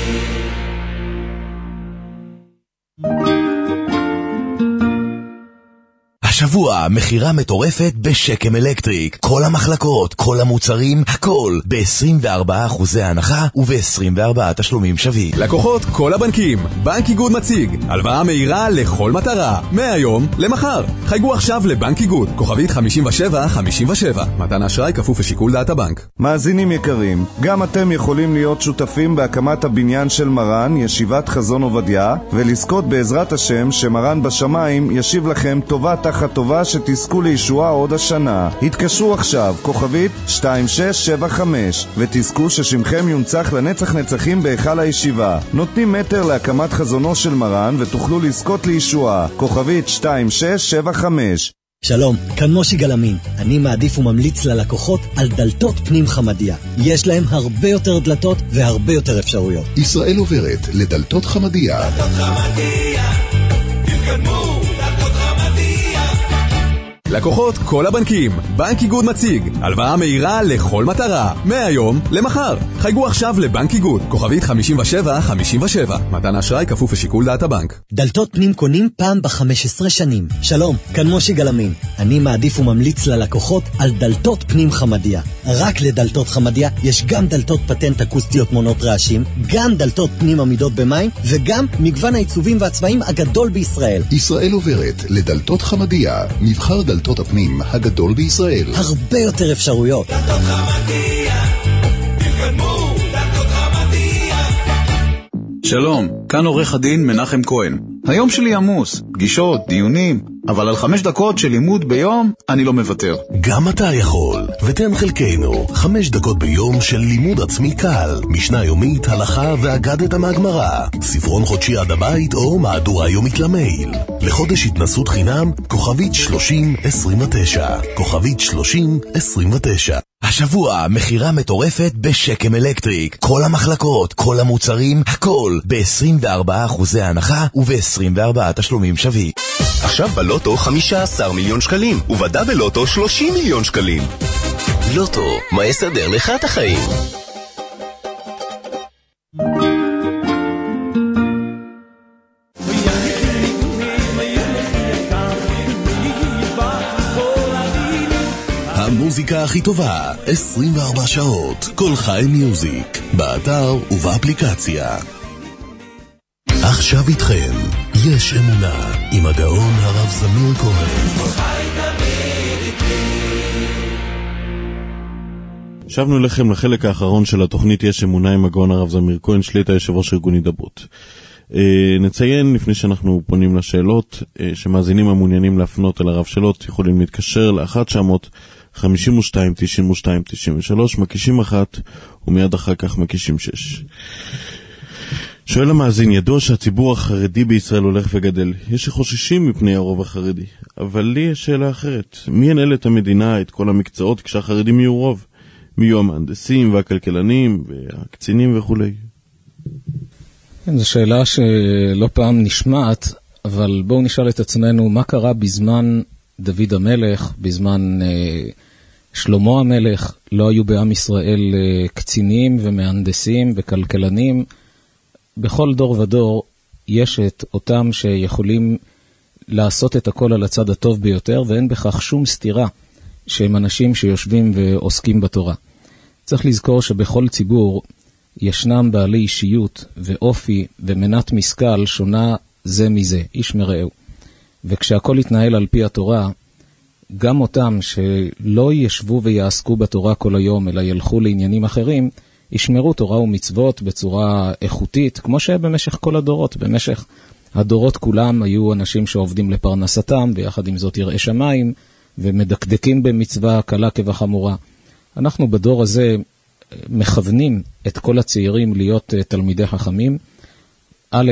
השבוע מחירה מטורפת בשקם אלקטריק. כל המחלקות, כל המוצרים, הכל ב-עשרים וארבעה אחוזי הנחה וב-עשרים וארבעה תשלומים שווים. לקוחות כל הבנקים, בנק איגוד מציג הלוואה מהירה לכל מטרה, מהיום למחר. חייגו עכשיו לבנק איגוד, כוכבית חמישים ושבע חמישים ושבע. מתן אשראי כפוף לשיקול דעת הבנק. מאזינים יקרים, גם אתם יכולים להיות שותפים בהקמת הבניין של מרן, ישיבת חזון עובדיה, ולזכות בעזרת השם שמרן בשמיים ישיב לכם טובה תחת טובה שתזכו לישועה עוד השנה. התקשרו עכשיו, כוכבית שתיים שש שבע חמש, ותזכו ששמכם יונצח לנצח נצחים בהיכל הישיבה. נותנים מטר להקמת חזונו של מרן ותוכלו לזכות לישועה. כוכבית שתיים שש שבע חמש. שלום, כאן מושי גלמין. אני מעדיף וממליץ ללקוחות על דלתות פנים חמדיה. יש להם הרבה יותר דלתות והרבה יותר אפשרויות. ישראל עוברת לדלתות חמדיה. דלתות חמדיה, תתקדמו. לקוחות כל הבנקים, בנק איגוד מציג הלוואה מהירה לכל מטרה, מהיום למחר. חייגו עכשיו לבנק איגוד, כוכבית חמישים ושבע חמישים ושבע. מתן אשראי כפוף לשיקול דעת הבנק. דלתות פנים קונים פעם ב-חמש עשרה שנים. שלום, כאן מושי גלמין. אני מעדיף וממליץ ללקוחות על דלתות פנים חמדיה. רק לדלתות חמדיה יש גם דלתות פטנט אקוסטיות מונות רעשים, גם דלתות פנים עמידות במים, וגם מגוון העיצובים והצבעים הגדול בישראל. ישראל עוברת לדלתות חמדיה, מבחר דלתות הפנים הגדול בישראל. הרבה יותר אפשרויות. דלתות חמדיה, תתקדמו, דלתות חמדיה. שלום, כאן עורך הדין מנחם כהן. היום שלי עמוס, פגישות, דיונים, אבל על חמש דקות של לימוד ביום אני לא מוותר. גם אתה יכול, ותן חלקנו, חמש דקות ביום של לימוד עצמי קל, משנה יומית, הלכה ואגדת מהגמרא, ספרון חודשי עד הבית או מהדורה יומית למייל. לחודש התנסות חינם, כוכבית שלושים עשרים ותשע, כוכבית שלושים עשרים ותשע. השבוע מחירה מטורפת בשקם אלקטריק. כל המחלקות, כל המוצרים, הכל ב-עשרים וארבעה אחוזי הנחה וב-עשרים וארבעה תשלומים שווים. עכשיו בלוטו חמישה עשר מיליון שקלים, ובדאבל לוטו שלושים מיליון שקלים. לוטו, מה יסדר לך את החיים? המוזיקה הכי טובה, עשרים וארבע שעות, כל חי מיוזיק, באתר ובאפליקציה. עכשיו איתכם, יש אמונה, עם הגאון הרב זמיר כהן. שבנו לכם לחלק האחרון של התוכנית יש אמונה עם הגאון הרב זמיר כהן, שליטה יושב ראש ארגון הידברות. נציין לפני שאנחנו פונים לשאלות, שמאזינים המעוניינים להפנות אל הרב שאלות יכולים להתקשר ל-אחת תשע אפס אפס חמישים ושתיים תשעים ושתיים תשעים ושלוש, מקישים אחת ומיד אחר כך מקישים שש. שואל המאזין, ידוע שהציבור החרדי בישראל הולך וגדל. יש שחוששים מפני הרוב החרדי, אבל לי יש שאלה אחרת. מי ינהל את המדינה, את כל המקצועות, כשהחרדים יהיו רוב? מי יהיו המהנדסים והכלכלנים והקצינים וכו'? זו שאלה שלא פעם נשמעת, אבל בואו נשאל את עצמנו מה קרה בזמן דוד המלך, בזמן אה, שלמה המלך. לא היו בעם ישראל אה, קצינים ומהנדסים וכלכלנים. בכל דור ודור יש את אותם שיכולים לעשות את הכל על הצד הטוב ביותר, ואין בכך שום סתירה שהם אנשים שיושבים ועוסקים בתורה. צריך לזכור שבכל ציבור ישנם בעלי אישיות ואופי ומנת משכל שונה זה מזה, איש מרעהו. וכשהכל יתנהל על פי התורה, גם אותם שלא ישבו ויעסקו בתורה כל היום, אלא ילכו לעניינים אחרים, ישמרו תורה ומצוות בצורה איכותית, כמו שבמשך כל הדורות, במשך הדורות כולם היו אנשים שעובדים לפרנסתם, ויחד עם זאת יראי שמיים, ומדקדקים במצווה קלה כבחמורה. אנחנו בדור הזה מכוונים את כל הצעירים להיות תלמידי חכמים. א',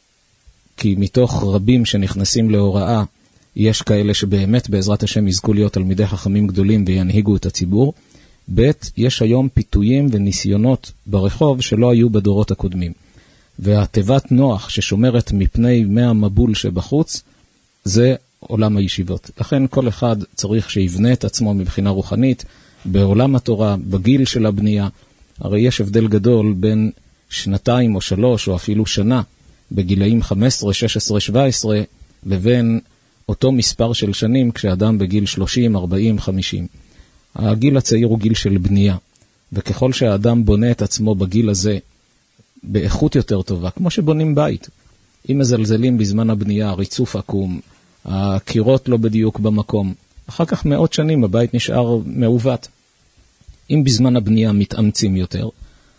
כי מתוך רבים שנכנסים להוראה, יש כאלה שבאמת בעזרת השם יזכו להיות תלמידי חכמים גדולים וינהיגו את הציבור. ב', יש היום פיתויים וניסיונות ברחוב שלא היו בדורות הקודמים. והתיבת נוח ששומרת מפני מי המבול שבחוץ, זה עולם הישיבות. לכן כל אחד צריך שיבנה את עצמו מבחינה רוחנית, בעולם התורה, בגיל של הבנייה. הרי יש הבדל גדול בין שנתיים או שלוש או אפילו שנה, בגילאים חמש עשרה, שש עשרה, שבע עשרה, לבין אותו מספר של שנים כשאדם בגיל שלושים, ארבעים, חמישים. הגיל הצעיר הוא גיל של בנייה, וככל שהאדם בונה את עצמו בגיל הזה באיכות יותר טובה, כמו שבונים בית, אם מזלזלים בזמן הבנייה, ריצוף עקום, הקירות לא בדיוק במקום, אחר כך מאות שנים הבית נשאר מעוות. אם בזמן הבנייה מתאמצים יותר,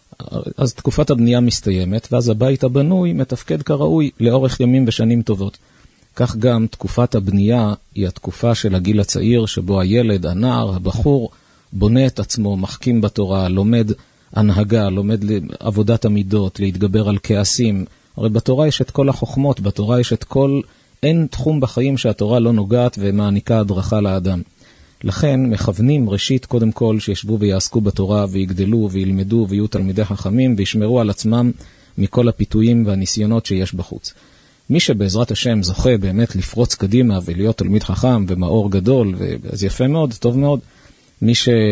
אז תקופת הבנייה מסתיימת, ואז הבית הבנוי מתפקד כראוי לאורך ימים ושנים טובות. כך גם תקופת הבנייה היא התקופה של הגיל הצעיר, שבו הילד, הנער, הבחור, בונה את עצמו, מחכים בתורה, לומד הנהגה, לומד עבודת המידות, להתגבר על כעסים. הרי בתורה יש את כל החוכמות, בתורה יש את כל, אין תחום בחיים שהתורה לא נוגעת ומעניקה הדרכה לאדם. לכן מכוונים ראשית קודם כל שישבו ויעסקו בתורה ויגדלו וילמדו ויהיו תלמידי חכמים וישמרו על עצמם מכל הפיתויים והניסיונות שיש בחוץ. מי שבעזרת השם זוכה באמת לפרוץ קדימה ולהיות תלמיד חכם ומאור גדול, אז יפה מאוד, טוב מאוד. מי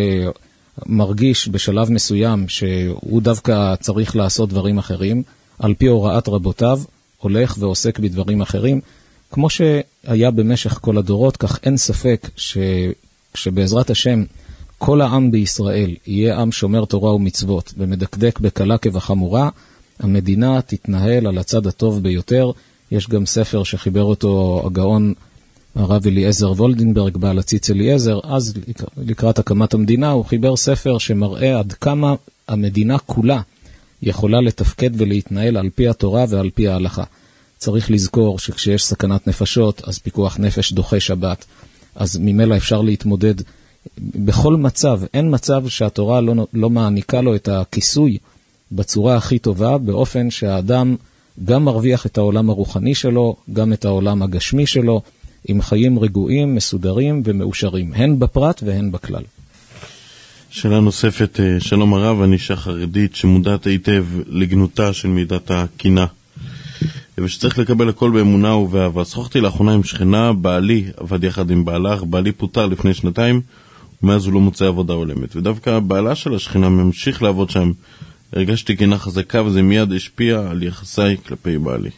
שמרגיש בשלב מסוים שהוא דווקא צריך לעשות דברים אחרים, על פי הוראת רבותיו, הולך ועוסק בדברים אחרים, כמו שהיה במשך כל הדורות, כך אין ספק ש... שבעזרת השם כל העם בישראל יהיה עם שומר תורה ומצוות ומדקדק בקלה כבחמורה, המדינה תתנהל על הצד הטוב ביותר. יש גם ספר שחיבר אותו הגאון הרב אליעזר וולדנברג, בעל הציץ אליעזר, אז לקראת הקמת המדינה הוא חיבר ספר שמראה עד כמה המדינה כולה יכולה לתפקד ולהתנהל על פי התורה ועל פי ההלכה. צריך לזכור שכשיש סכנת נפשות, אז פיקוח נפש דוחה שבת, אז ממילא אפשר להתמודד בכל מצב. אין מצב שהתורה לא, לא מעניקה לו את הכיסוי בצורה הכי טובה, באופן שהאדם גם מרוויח את העולם הרוחני שלו, גם את העולם הגשמי שלו, עם חיים רגועים, מסודרים ומאושרים, הן בפרט והן בכלל. שאלה נוספת, שלום הרב, אני אישה חרדית שמודעת היטב לגנותה של מידת הקינה, ושצריך לקבל הכל באמונה ובאהבה. שוחחתי לאחרונה עם שכנה, בעלי עבד יחד עם בעלה, בעלי פוטר לפני שנתיים, ומאז הוא לא מוצא עבודה הולמת, ודווקא בעלה של השכנה ממשיך לעבוד שם. הרגשתי קינה חזקה וזה מיד השפיע על יחסיי כלפי בעלי.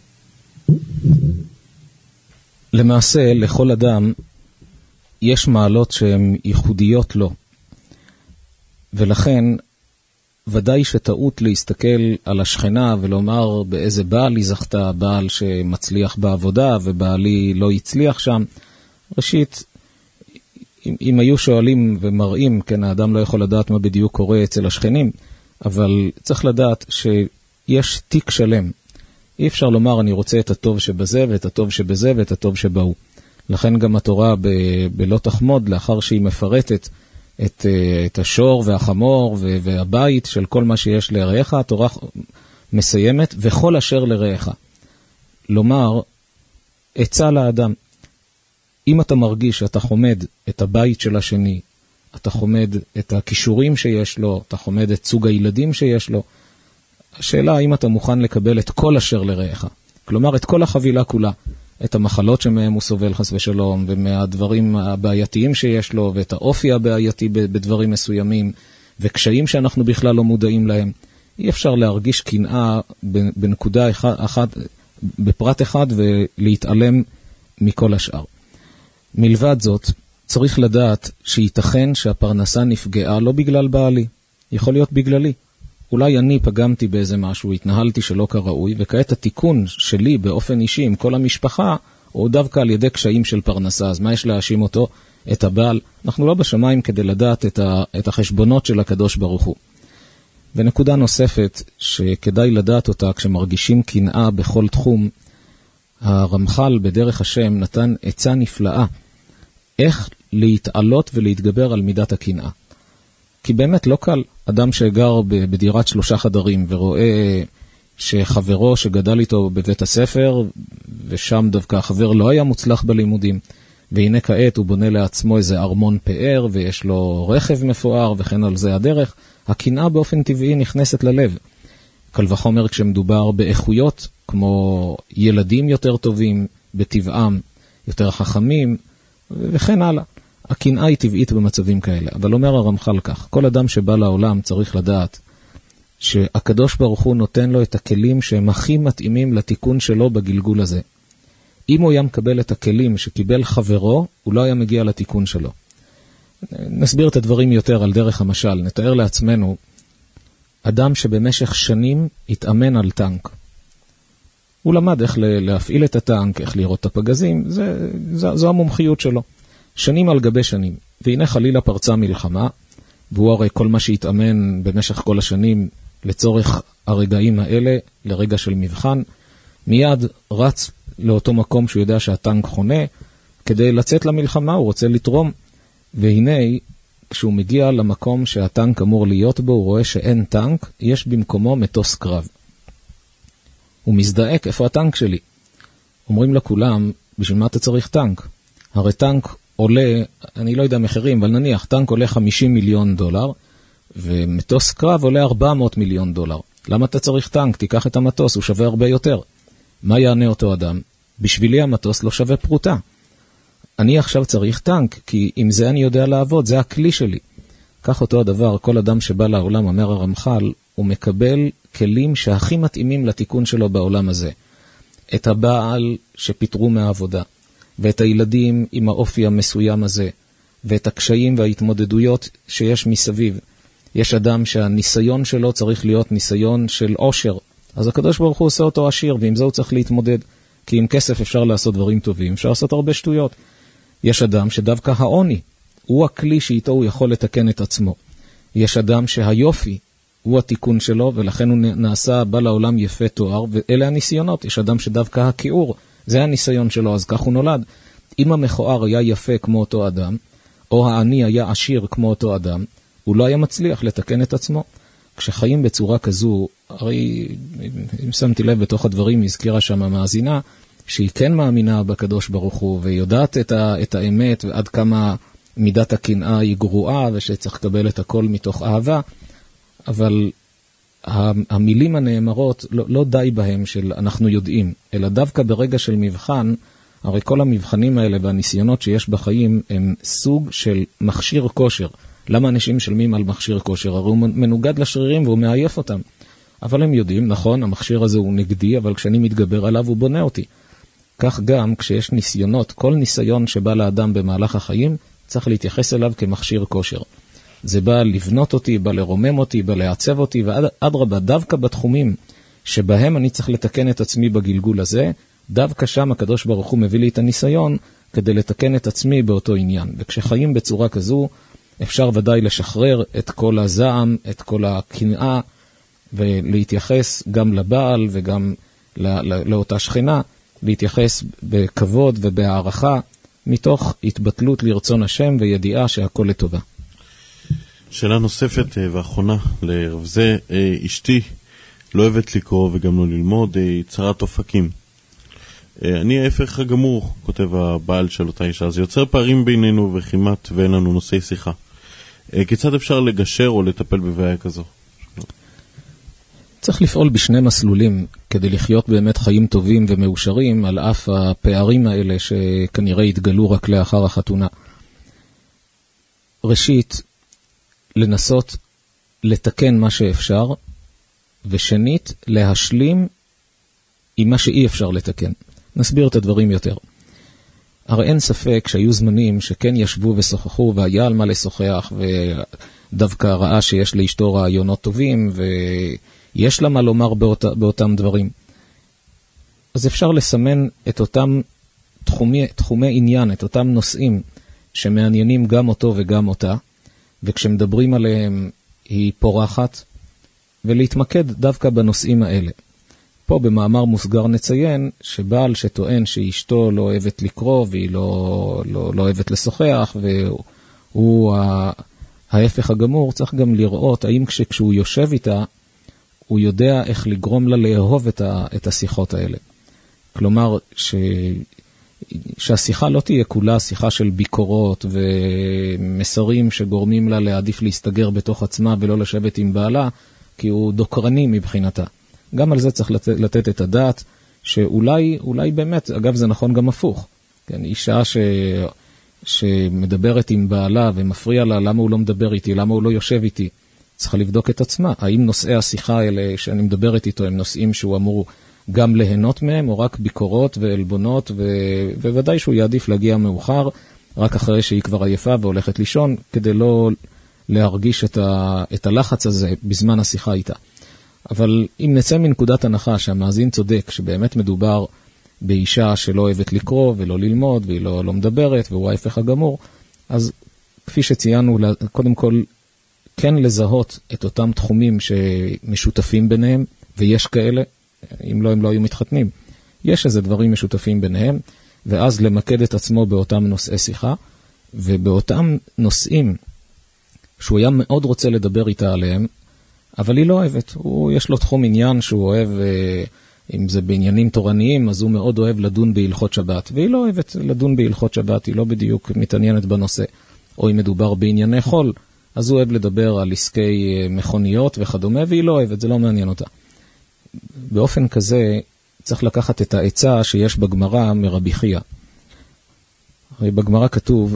למעשה, לכל אדם יש מעלות שהן ייחודיות לו, ולכן ודאי שטעות להסתכל על השכנה ולומר באיזה בעל היא זכתה, בעל שמצליח בעבודה ובעלי לא הצליח שם. ראשית, אם, אם היו שואלים ומראים, כן, האדם לא יכול לדעת מה בדיוק קורה אצל השכנים, אבל צריך לדעת שיש תיק שלם. אי אפשר לומר אני רוצה את הטוב שבזה ואת הטוב שבזה ואת הטוב שבהו. לכן גם התורה ב, בלא תחמוד, לאחר שהיא מפרטת את, את השור והחמור והבית של כל מה שיש לרעך, התורה מסיימת וכל אשר לרעך. לומר, עצה לאדם, אם אתה מרגיש שאתה חומד את הבית של השני, אתה חומד את הכישורים שיש לו, אתה חומד את סוג הילדים שיש לו, השאלה האם אתה מוכן לקבל את כל אשר לרעך. כלומר, את כל החבילה כולה. את המחלות שמהם הוא סובל חס ושלום, ומהדברים הבעייתיים שיש לו, ואת האופי הבעייתי בדברים מסוימים, וקשיים שאנחנו בכלל לא מודעים להם. אי אפשר להרגיש קנאה בנקודה אחת, בפרט אחד, ולהתעלם מכל השאר. מלבד זאת, צריך לדעת שייתכן שהפרנסה נפגעה לא בגלל בעלי, יכול להיות בגללי. אולי אני פגמתי באיזה משהו, התנהלתי שלא כראוי, וכעת התיקון שלי באופן אישי עם כל המשפחה, הוא דווקא על ידי קשיים של פרנסה. אז מה יש להאשים אותו? את הבעל. אנחנו לא בשמיים כדי לדעת את, ה, את החשבונות של הקדוש ברוך הוא. ונקודה נוספת שכדאי לדעת אותה כשמרגישים קנאה בכל תחום, הרמח"ל בדרך השם נתן עצה נפלאה, איך להתעלות ולהתגבר על מידת הקנאה. כי באמת לא קל. אדם שגר בדירת שלושה חדרים ורואה שחברו שגדל איתו בבית הספר, ושם דווקא החבר לא היה מוצלח בלימודים, והנה כעת הוא בונה לעצמו איזה ארמון פאר, ויש לו רכב מפואר וכן על זה הדרך, הקנאה באופן טבעי נכנסת ללב. קל וחומר כשמדובר באיכויות, כמו ילדים יותר טובים, בטבעם יותר חכמים, וכן הלאה. הקנאה היא טבעית במצבים כאלה, אבל אומר הרמח"ל כך, כל אדם שבא לעולם צריך לדעת שהקדוש ברוך הוא נותן לו את הכלים שהם הכי מתאימים לתיקון שלו בגלגול הזה. אם הוא היה מקבל את הכלים שקיבל חברו, הוא לא היה מגיע לתיקון שלו. נסביר את הדברים יותר על דרך המשל. נתאר לעצמנו אדם שבמשך שנים התאמן על טנק. הוא למד איך להפעיל את הטנק, איך לראות את הפגזים, זה, זו, זו המומחיות שלו. שנים על גבי שנים, והנה חלילה פרצה מלחמה, והוא הרי כל מה שהתאמן במשך כל השנים לצורך הרגעים האלה, לרגע של מבחן, מיד רץ לאותו מקום שהוא יודע שהטנק חונה, כדי לצאת למלחמה, הוא רוצה לתרום, והנה כשהוא מגיע למקום שהטנק אמור להיות בו, הוא רואה שאין טנק, יש במקומו מטוס קרב. הוא מזדעק, איפה הטנק שלי? אומרים לכולם, בשביל מה אתה צריך טנק? הרי טנק עולה, אני לא יודע מחירים, אבל נניח, טנק עולה חמישים מיליון דולר, ומטוס קרב עולה ארבע מאות מיליון דולר. למה אתה צריך טנק? תיקח את המטוס, הוא שווה הרבה יותר. מה יענה אותו אדם? בשבילי המטוס לא שווה פרוטה. אני עכשיו צריך טנק, כי עם זה אני יודע לעבוד, זה הכלי שלי. כך אותו הדבר, כל אדם שבא לעולם, אומר הרמח"ל, הוא מקבל כלים שהכי מתאימים לתיקון שלו בעולם הזה. את הבעל שפיתרו מהעבודה, ואת הילדים עם האופי המסוים הזה, ואת הקשיים וההתמודדויות שיש מסביב. יש אדם שהניסיון שלו צריך להיות ניסיון של עושר, אז הקדוש ברוך הוא עושה אותו עשיר, ועם זה הוא צריך להתמודד, כי עם כסף אפשר לעשות דברים טובים, אפשר לעשות הרבה שטויות. יש אדם שדווקא העוני הוא הכלי שאיתו הוא יכול לתקן את עצמו. יש אדם שהיופי הוא התיקון שלו, ולכן הוא נעשה, בא לעולם יפה תואר, ואלה הניסיונות. יש אדם שדווקא הכיעור, זה הניסיון שלו, אז כך הוא נולד. אם המכוער היה יפה כמו אותו אדם, או העני היה עשיר כמו אותו אדם, הוא לא היה מצליח לתקן את עצמו. כשחיים בצורה כזו, הרי אם שמתי לב בתוך הדברים, הזכירה שם המאזינה, שהיא כן מאמינה בקדוש ברוך הוא, ויודעת את, ה, את האמת, ועד כמה מידת הקנאה היא גרועה, ושצריך לקבל את הכל מתוך אהבה, אבל המילים הנאמרות לא, לא די בהם של אנחנו יודעים, אלא דווקא ברגע של מבחן, הרי כל המבחנים האלה והניסיונות שיש בחיים הם סוג של מכשיר כושר. למה אנשים משלמים על מכשיר כושר? הרי הוא מנוגד לשרירים והוא מעייף אותם. אבל הם יודעים, נכון, המכשיר הזה הוא נגדי, אבל כשאני מתגבר עליו הוא בונה אותי. כך גם כשיש ניסיונות, כל ניסיון שבא לאדם במהלך החיים, צריך להתייחס אליו כמכשיר כושר. זה בא לבנות אותי, בא לרומם אותי, בא לעצב אותי, ועד רבה, דווקא בתחומים שבהם אני צריך לתקן את עצמי בגלגול הזה, דווקא שם הקדוש ברוך הוא מביא לי את הניסיון כדי לתקן את עצמי באותו עניין. וכשחיים בצורה כזו, אפשר ודאי לשחרר את כל הזעם, את כל הקנאה, ולהתייחס גם לבעל וגם לא, לא, לאותה שכנה, להתייחס בכבוד ובהערכה, מתוך התבטלות לרצון השם וידיעה שהכל לטובה. שאלה נוספת ואחרונה לערב זה, אשתי לא אוהבת לקרוא וגם לא ללמוד, יצרת אופקים. אני ההפך הגמור, כותב הבעל של אותה אישה, זה יוצר פערים בינינו וכמעט ואין לנו נושאי שיחה. כיצד אפשר לגשר או לטפל בבעיה כזו? צריך לפעול בשני מסלולים כדי לחיות באמת חיים טובים ומאושרים על אף הפערים האלה שכנראה יתגלו רק לאחר החתונה. ראשית, לנסות לתקן מה שאפשר, ושנית, להשלים עם מה שאי אפשר לתקן. נסביר את הדברים יותר. הרי אין ספק שהיו זמנים שכן ישבו ושוחחו והיה על מה לשוחח, ודווקא ראה שיש לאשתו רעיונות טובים ויש לה מה לומר באות, באותם דברים. אז אפשר לסמן את אותם תחומי, תחומי עניין, את אותם נושאים שמעניינים גם אותו וגם אותה, וכשמדברים עליהם היא פורחת, ולהתמקד דווקא בנושאים האלה. פה במאמר מוסגר נציין שבעל שטוען שאשתו לא אוהבת לקרוא והיא לא, לא, לא אוהבת לשוחח והוא ההפך הגמור, צריך גם לראות האם כשהוא יושב איתה הוא יודע איך לגרום לה לאהוב את, ה, את השיחות האלה. כלומר ש, שהשיחה לא תהיה כולה שיחה של ביקורות ומסרים שגורמים לה להעדיף להסתגר בתוך עצמה ולא לשבת עם בעלה, כי הוא דוקרני מבחינתה. גם על זה צריך לתת, לתת את הדעת, שאולי אולי באמת, אגב זה נכון גם הפוך. כן, אישה ש, שמדברת עם בעלה ומפריע לה, למה הוא לא מדבר איתי, למה הוא לא יושב איתי, צריכה לבדוק את עצמה. האם נושאי השיחה האלה שאני מדברת איתו הם נושאים שהוא אמור גם ליהנות מהם, או רק ביקורות ואלבונות, ו, וודאי שהוא יעדיף להגיע מאוחר, רק אחרי שהיא כבר עייפה והולכת לישון, כדי לא להרגיש את, ה, את הלחץ הזה בזמן השיחה איתה. אבל אם נצא מנקודת הנחה שהמאזין צודק, שבאמת מדובר באישה שלא אוהבת לקרוא ולא ללמוד, והיא לא, לא מדברת, והוא ההפך הגמור, אז כפי שציינו, קודם כל, כן לזהות את אותם תחומים שמשותפים ביניהם, ויש כאלה, אם לא, הם לא היו מתחתנים. יש איזה דברים משותפים ביניהם, ואז למקד את עצמו באותם נושאי שיחה, ובאותם נושאים שהוא היה מאוד רוצה לדבר איתה עליהם, אבל היא לא אוהבת. הוא, יש לו תחום עניין שהוא אוהב, אם זה בעניינים תורניים, אז הוא מאוד אוהב לדון בהלכות שבת, והיא לא אוהבת לדון בהלכות שבת, היא לא בדיוק מתעניינת בנושא. או אם מדובר בענייני חול, אז הוא אוהב לדבר על עסקי מכוניות וכדומה, והיא לא אוהבת, זה לא מעניין אותה. באופן כזה, צריך לקחת את העצה שיש בגמרא מרבי חייא. הרי בגמרא כתוב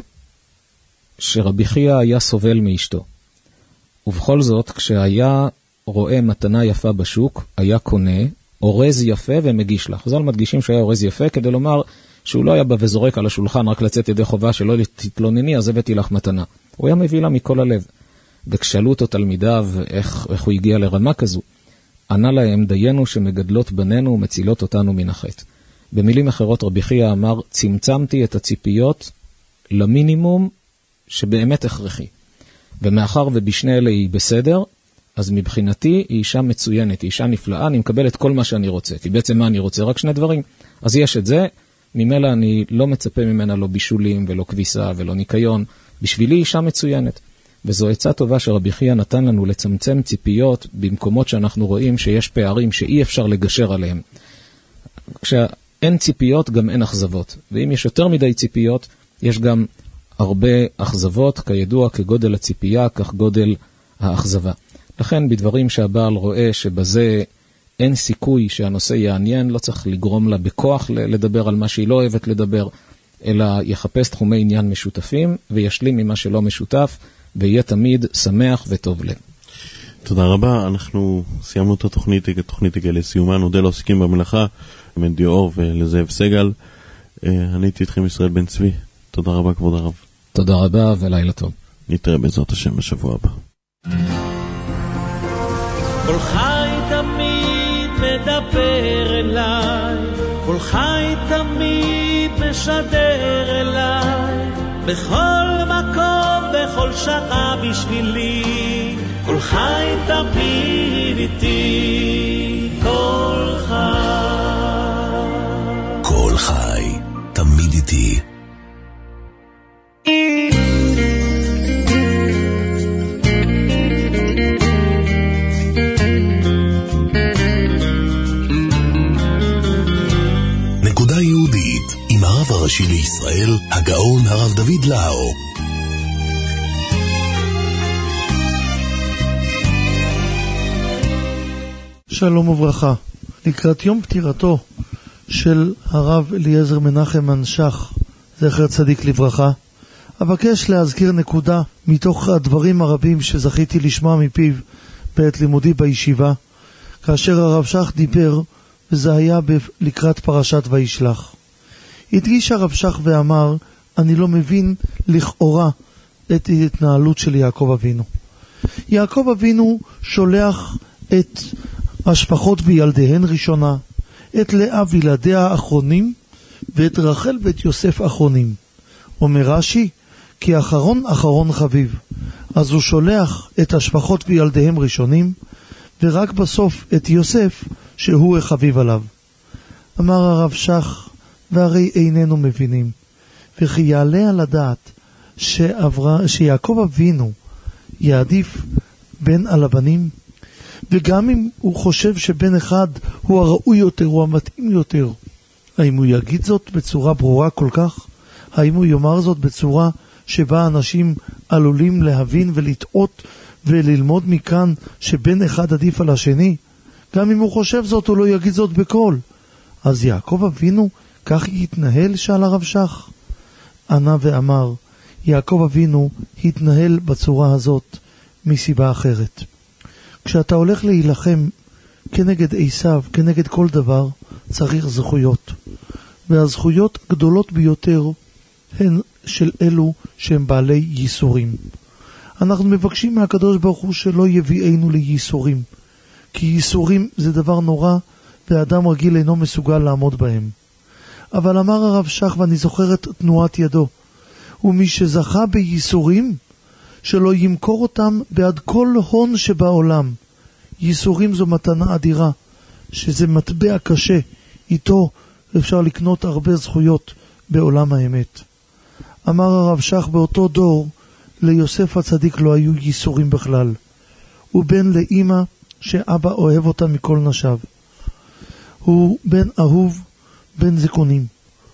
שרבי חייא היה סובל מאשתו. ובכל זאת, כשהיה רואה מתנה יפה בשוק, היה קונה, אורז יפה ומגיש לה. חז"ל מדגישים שהיה אורז יפה, כדי לומר שהוא לא היה בא וזורק על השולחן רק לצאת ידי חובה שלא תתלונני, אז הבאתי לך מתנה. הוא היה מביא לה מכל הלב. וכשאלו אותו תלמידיו איך, איך הוא הגיע לרמה כזו, ענה להם, דיינו שמגדלות בנינו ומצילות אותנו מן החטא. במילים אחרות רבי חייא אמר, צמצמתי את הציפיות למינימום שבאמת הכרחי. ומאחר ובשני אלה היא בסדר, אז מבחינתי היא אישה מצוינת, היא אישה נפלאה, אני מקבל את כל מה שאני רוצה. כי בעצם מה אני רוצה? רק שני דברים. אז יש את זה, ממילא אני לא מצפה ממנה לא בישולים ולא כביסה ולא ניקיון. בשבילי אישה מצוינת. וזו עצה טובה שרבי חייא נתן לנו לצמצם ציפיות במקומות שאנחנו רואים שיש פערים שאי אפשר לגשר עליהם. כשאין ציפיות גם אין אכזבות. ואם יש יותר מדי ציפיות, יש גם הרבה אכזבות, כידוע כגודל הציפייה, כך גודל האכזבה. לכן בדברים שהבעל רואה שבזה אין סיכוי שהנושא יעניין, לא צריך לגרום לה בכוח לדבר על מה שהיא לא אוהבת לדבר, אלא יחפש תחומי עניין משותפים וישלים ממה שלא משותף, ויהיה תמיד שמח וטוב לב. תודה רבה, אנחנו סיימנו את התוכנית, התוכנית הגיעה לסיומה, נודה לעוסקים במלאכה, מנדי אור ולזאב סגל. אני הייתי איתכם ישראל בן צבי, תודה רבה כבוד הרב. תודה רבה ולילה טוב. נתראה בעזרת השם בשבוע הבא. כל חי תמיד מדבר אליי, כל חי תמיד משדר אליי, בכל מקום, בכל שעה בשבילי, כל חי תמיד איתי, כל חי. כל חי תמיד איתי. נקודה יהודית עם הרב הראשי לישראל, הגאון הרב דוד לאו. שלום וברכה. לקראת יום פטירתו של הרב אליעזר מנחם מנשך, זכר צדיק לברכה, אבקש להזכיר נקודה מתוך הדברים הרבים שזכיתי לשמוע מפיו בעת לימודי בישיבה, כאשר הרב שך דיבר, וזה היה לקראת פרשת וישלח. הדגיש הרב שך ואמר, אני לא מבין לכאורה את ההתנהלות של יעקב אבינו. יעקב אבינו שולח את השפחות וילדיהן ראשונה, את לאה וילדיה האחרונים, ואת רחל ואת יוסף אחרונים. אומר רש"י, כי אחרון אחרון חביב. אז הוא שולח את השפחות וילדיהם ראשונים, ורק בסוף את יוסף שהוא החביב עליו. אמר הרב שך, והרי איננו מבינים, וכי יעלה על הדעת שעברה, שיעקב אבינו יעדיף בן על הבנים, וגם אם הוא חושב שבן אחד הוא הראוי יותר, הוא המתאים יותר, האם הוא יגיד זאת בצורה ברורה כל כך? האם הוא יאמר זאת בצורה שבה אנשים עלולים להבין ולטעות וללמוד מכאן שבן אחד עדיף על השני? גם אם הוא חושב זאת, הוא לא יגיד זאת בקול. אז יעקב אבינו כך יתנהל? שאל הרב שך. ענה ואמר, יעקב אבינו התנהל בצורה הזאת מסיבה אחרת. כשאתה הולך להילחם כנגד עשיו, כנגד כל דבר, צריך זכויות. והזכויות גדולות ביותר הן של אלו שהם בעלי ייסורים. אנחנו מבקשים מהקדוש ברוך הוא שלא יביאנו לייסורים, כי ייסורים זה דבר נורא, ואדם רגיל אינו מסוגל לעמוד בהם. אבל אמר הרב שך, ואני זוכר את תנועת ידו, ומי שזכה בייסורים, שלא ימכור אותם בעד כל הון שבעולם. ייסורים זו מתנה אדירה, שזה מטבע קשה, איתו אפשר לקנות הרבה זכויות בעולם האמת. אמר הרב שך, באותו דור ליוסף הצדיק לא היו ייסורים בכלל. הוא בן לאמא שאבא אוהב אותה מכל נשיו. הוא בן אהוב, בן זקונים.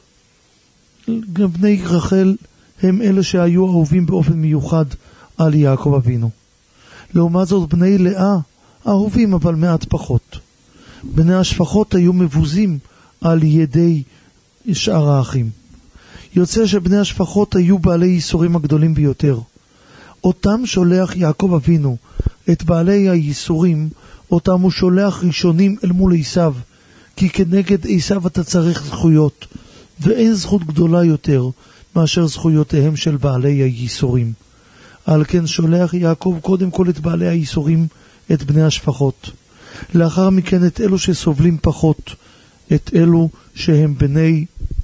בני רחל הם אלה שהיו אהובים באופן מיוחד על יעקב אבינו. לעומת זאת בני לאה אהובים אבל מעט פחות. בני השפחות היו מבוזים על ידי שאר האחים. יוצא שבני השפחות היו בעלי ייסורים הגדולים ביותר. אותם שולח יעקב אבינו, את בעלי הייסורים, אותם הוא שולח ראשונים אל מול עשיו, כי כנגד עשיו אתה צריך זכויות, ואין זכות גדולה יותר מאשר זכויותיהם של בעלי הייסורים. על כן שולח יעקב קודם כל את בעלי הייסורים, את בני השפחות. לאחר מכן את אלו שסובלים פחות, את אלו שהם בני,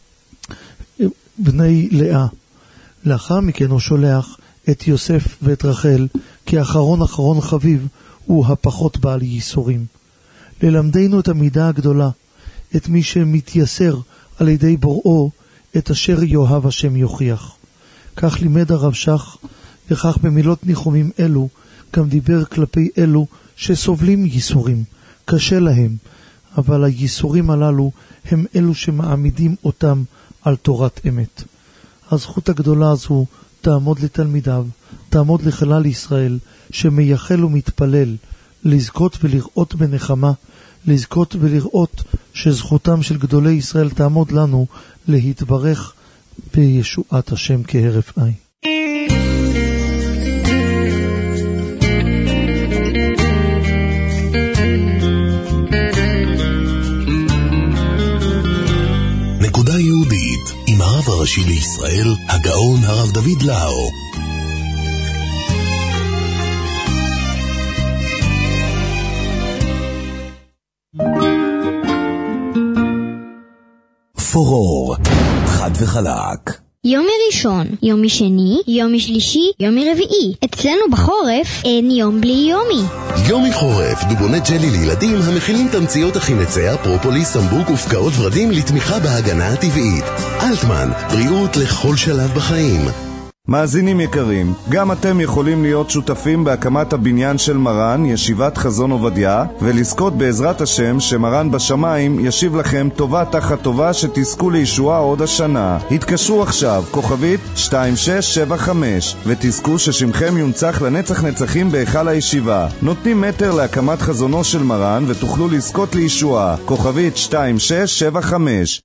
בני לאה. לאחר מכן הוא שולח את יוסף ואת רחל, כי אחרון אחרון חביב, הוא הפחות בעל ייסורים. ללמדנו את המידה הגדולה, את מי שמתייסר על ידי בוראו, את אשר יאהב השם יוכיח. כך לימד הרב שך, וכך במילות ניחומים אלו, גם דיבר כלפי אלו שסובלים ייסורים, קשה להם, אבל הייסורים הללו הם אלו שמעמידים אותם על תורת אמת. הזכות הגדולה הזו תעמוד לתלמידיו, תעמוד לכלל ישראל, שמייחל ומתפלל, לזכות ולראות בנחמה, לזכות ולראות שזכותם של גדולי ישראל תעמוד לנו להתברך בישועת השם כהרף עין. נקודה יהודית עם הרב הראשי לישראל, הגאון הרב דוד לאו. פורור, חד וחלק. יום ראשון, יום שני, יום שלישי, יום רביעי. אצלנו בחורף אין יום בלי יומי. יומי חורף, דובוני ג'לי לילדים המכילים תמציות החינציה, פרופוליס, סמבוק ופקעות ורדים לתמיכה בהגנה הטבעית. אלטמן, בריאות לכל שלב בחיים. מאזינים יקרים, גם אתם יכולים להיות שותפים בהקמת הבניין של מרן, ישיבת חזון עובדיה, ולזכות בעזרת השם שמרן בשמיים ישיב לכם טובה תחת טובה שתזכו לישועה עוד השנה. התקשרו עכשיו, כוכבית שתיים שש שבע חמש, ותזכו ששמכם יונצח לנצח נצחים בהיכל הישיבה. נותנים מטר להקמת חזונו של מרן ותוכלו לזכות לישועה. כוכבית שתיים שש שבע חמש.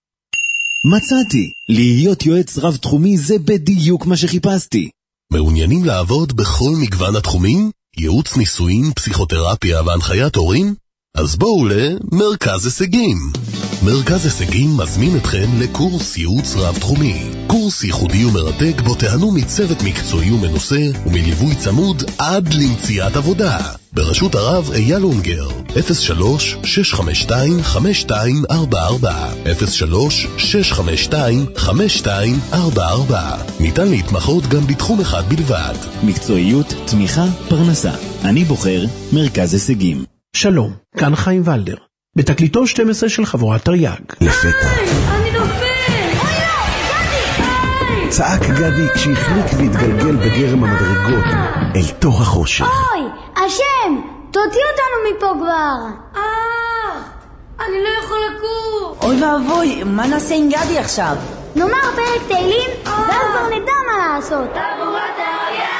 מצאתי, להיות יועץ רב תחומי זה בדיוק מה שחיפשתי. מעוניינים לעבוד בכל מגוון התחומים? ייעוץ ניסויים, פסיכותרפיה והנחיית הורים? אז בואו למרכז הישגים. מרכז הישגים מזמין אתכם לקורס ייעוץ רב תחומי. קורס ייחודי ומרתק בו תענו מצוות מקצועי ומנוסה ומליווי צמוד עד למציאת עבודה. ברשות הרב אייל אונגר, אפס שלוש שש חמש שתיים חמש שתיים ארבע ארבע, אפס שלוש שש חמש שתיים חמש שתיים ארבע ארבע. ניתן להתמחות גם בתחום אחד בלבד. מקצועיות, תמיכה, פרנסה. אני בוחר מרכז הישגים. שלום, כאן חיים ולדר. בתקליטו שתים עשרה של חבורת תרי"ג. לפתע. אני נופל! אוי לא! גדי! צעק גדי כשהחליק והתגלגל בגרם המדרגות אל תוך החושך. אוי! השם! תוציא אותנו מפה כבר! אה! אני לא יכול לקום! אוי ואבוי, מה נעשה עם גדי עכשיו? נאמר פרק תהילים, ואז כבר נדע מה לעשות. חבורת תרי"ג!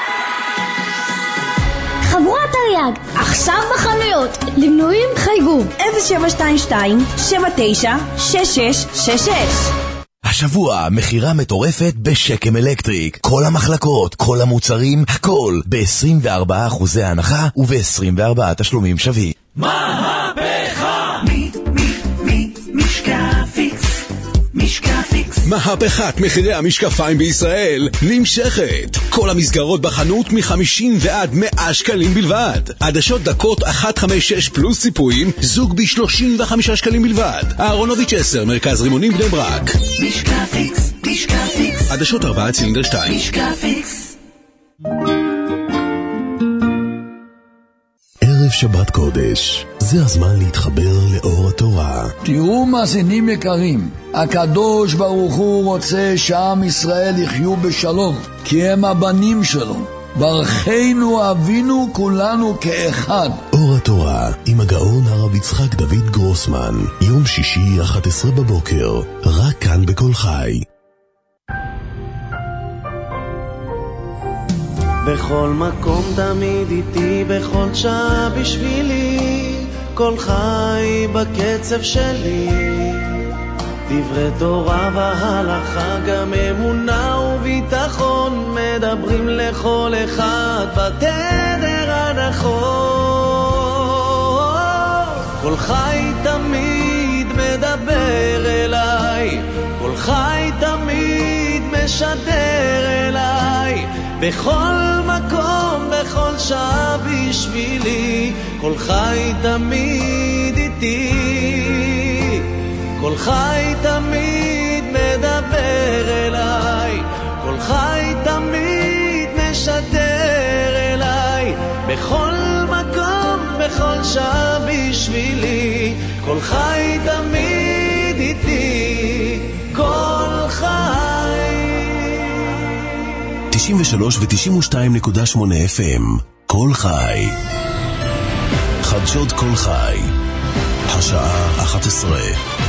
חבורת תרי"ג, עכשיו בחנויות. למנויים חייגו אפס שבע שתיים שתיים שבע תשע שש שש שש שש. השבוע מחירה מטורפת בשקם אלקטריק. כל המחלקות, כל המוצרים, הכל ב-עשרים וארבעה אחוזי הנחה וב-עשרים וארבעה תשלומים שווים. מהפכה! מי, מי, מי, משקפיקס, משקפיקס. מהפכת מחירי המשקפיים בישראל נמשכת. כל המסגרות בחנות מ-חמישים ועד מאה שקלים בלבד. עדשות דקות אחת חמש שש פלוס ציפויים, זוג ב-שלושים וחמישה שקלים בלבד. אהרונוביץ' עשר, מרכז רימונים בני ברק. משקפיקס, משקפיקס. עדשות ארבעה צילינדר שתיים. משקפיקס. ערב שבת קודש, זה הזמן להתחבר לאור התורה. תראו מאזינים יקרים, הקדוש ברוך הוא רוצה שעם ישראל יחיו בשלום, כי הם הבנים שלו. ברכנו אבינו כולנו כאחד. אור התורה עם הגאון הרב יצחק דוד גרוסמן, יום שישי אחת עשרה בבוקר, רק כאן בכל חי. בכל מקום תמיד איתי, בכל שעה בשבילי, כל חי בקצב שלי. דברי תורה והלכה, גם אמונה וביטחון, מדברים לכל אחד בתדר הנכון. כל חי תמיד מדבר אליי, כל חי תמיד משדר אליי, בכל מקום, בכל שעה בשבילי, כל חי תמיד איתי, כל חי תמיד מדבר אליי, כל חי תמיד משדר אליי, בכל מקום, אבל שם בשבילי, כל חי תמיד איתי, כל חי. תשעים ושלוש ו-תשעים ושתיים נקודה שמונה אף אם, כל חי. חדשות כל חי, השעה אחת עשרה.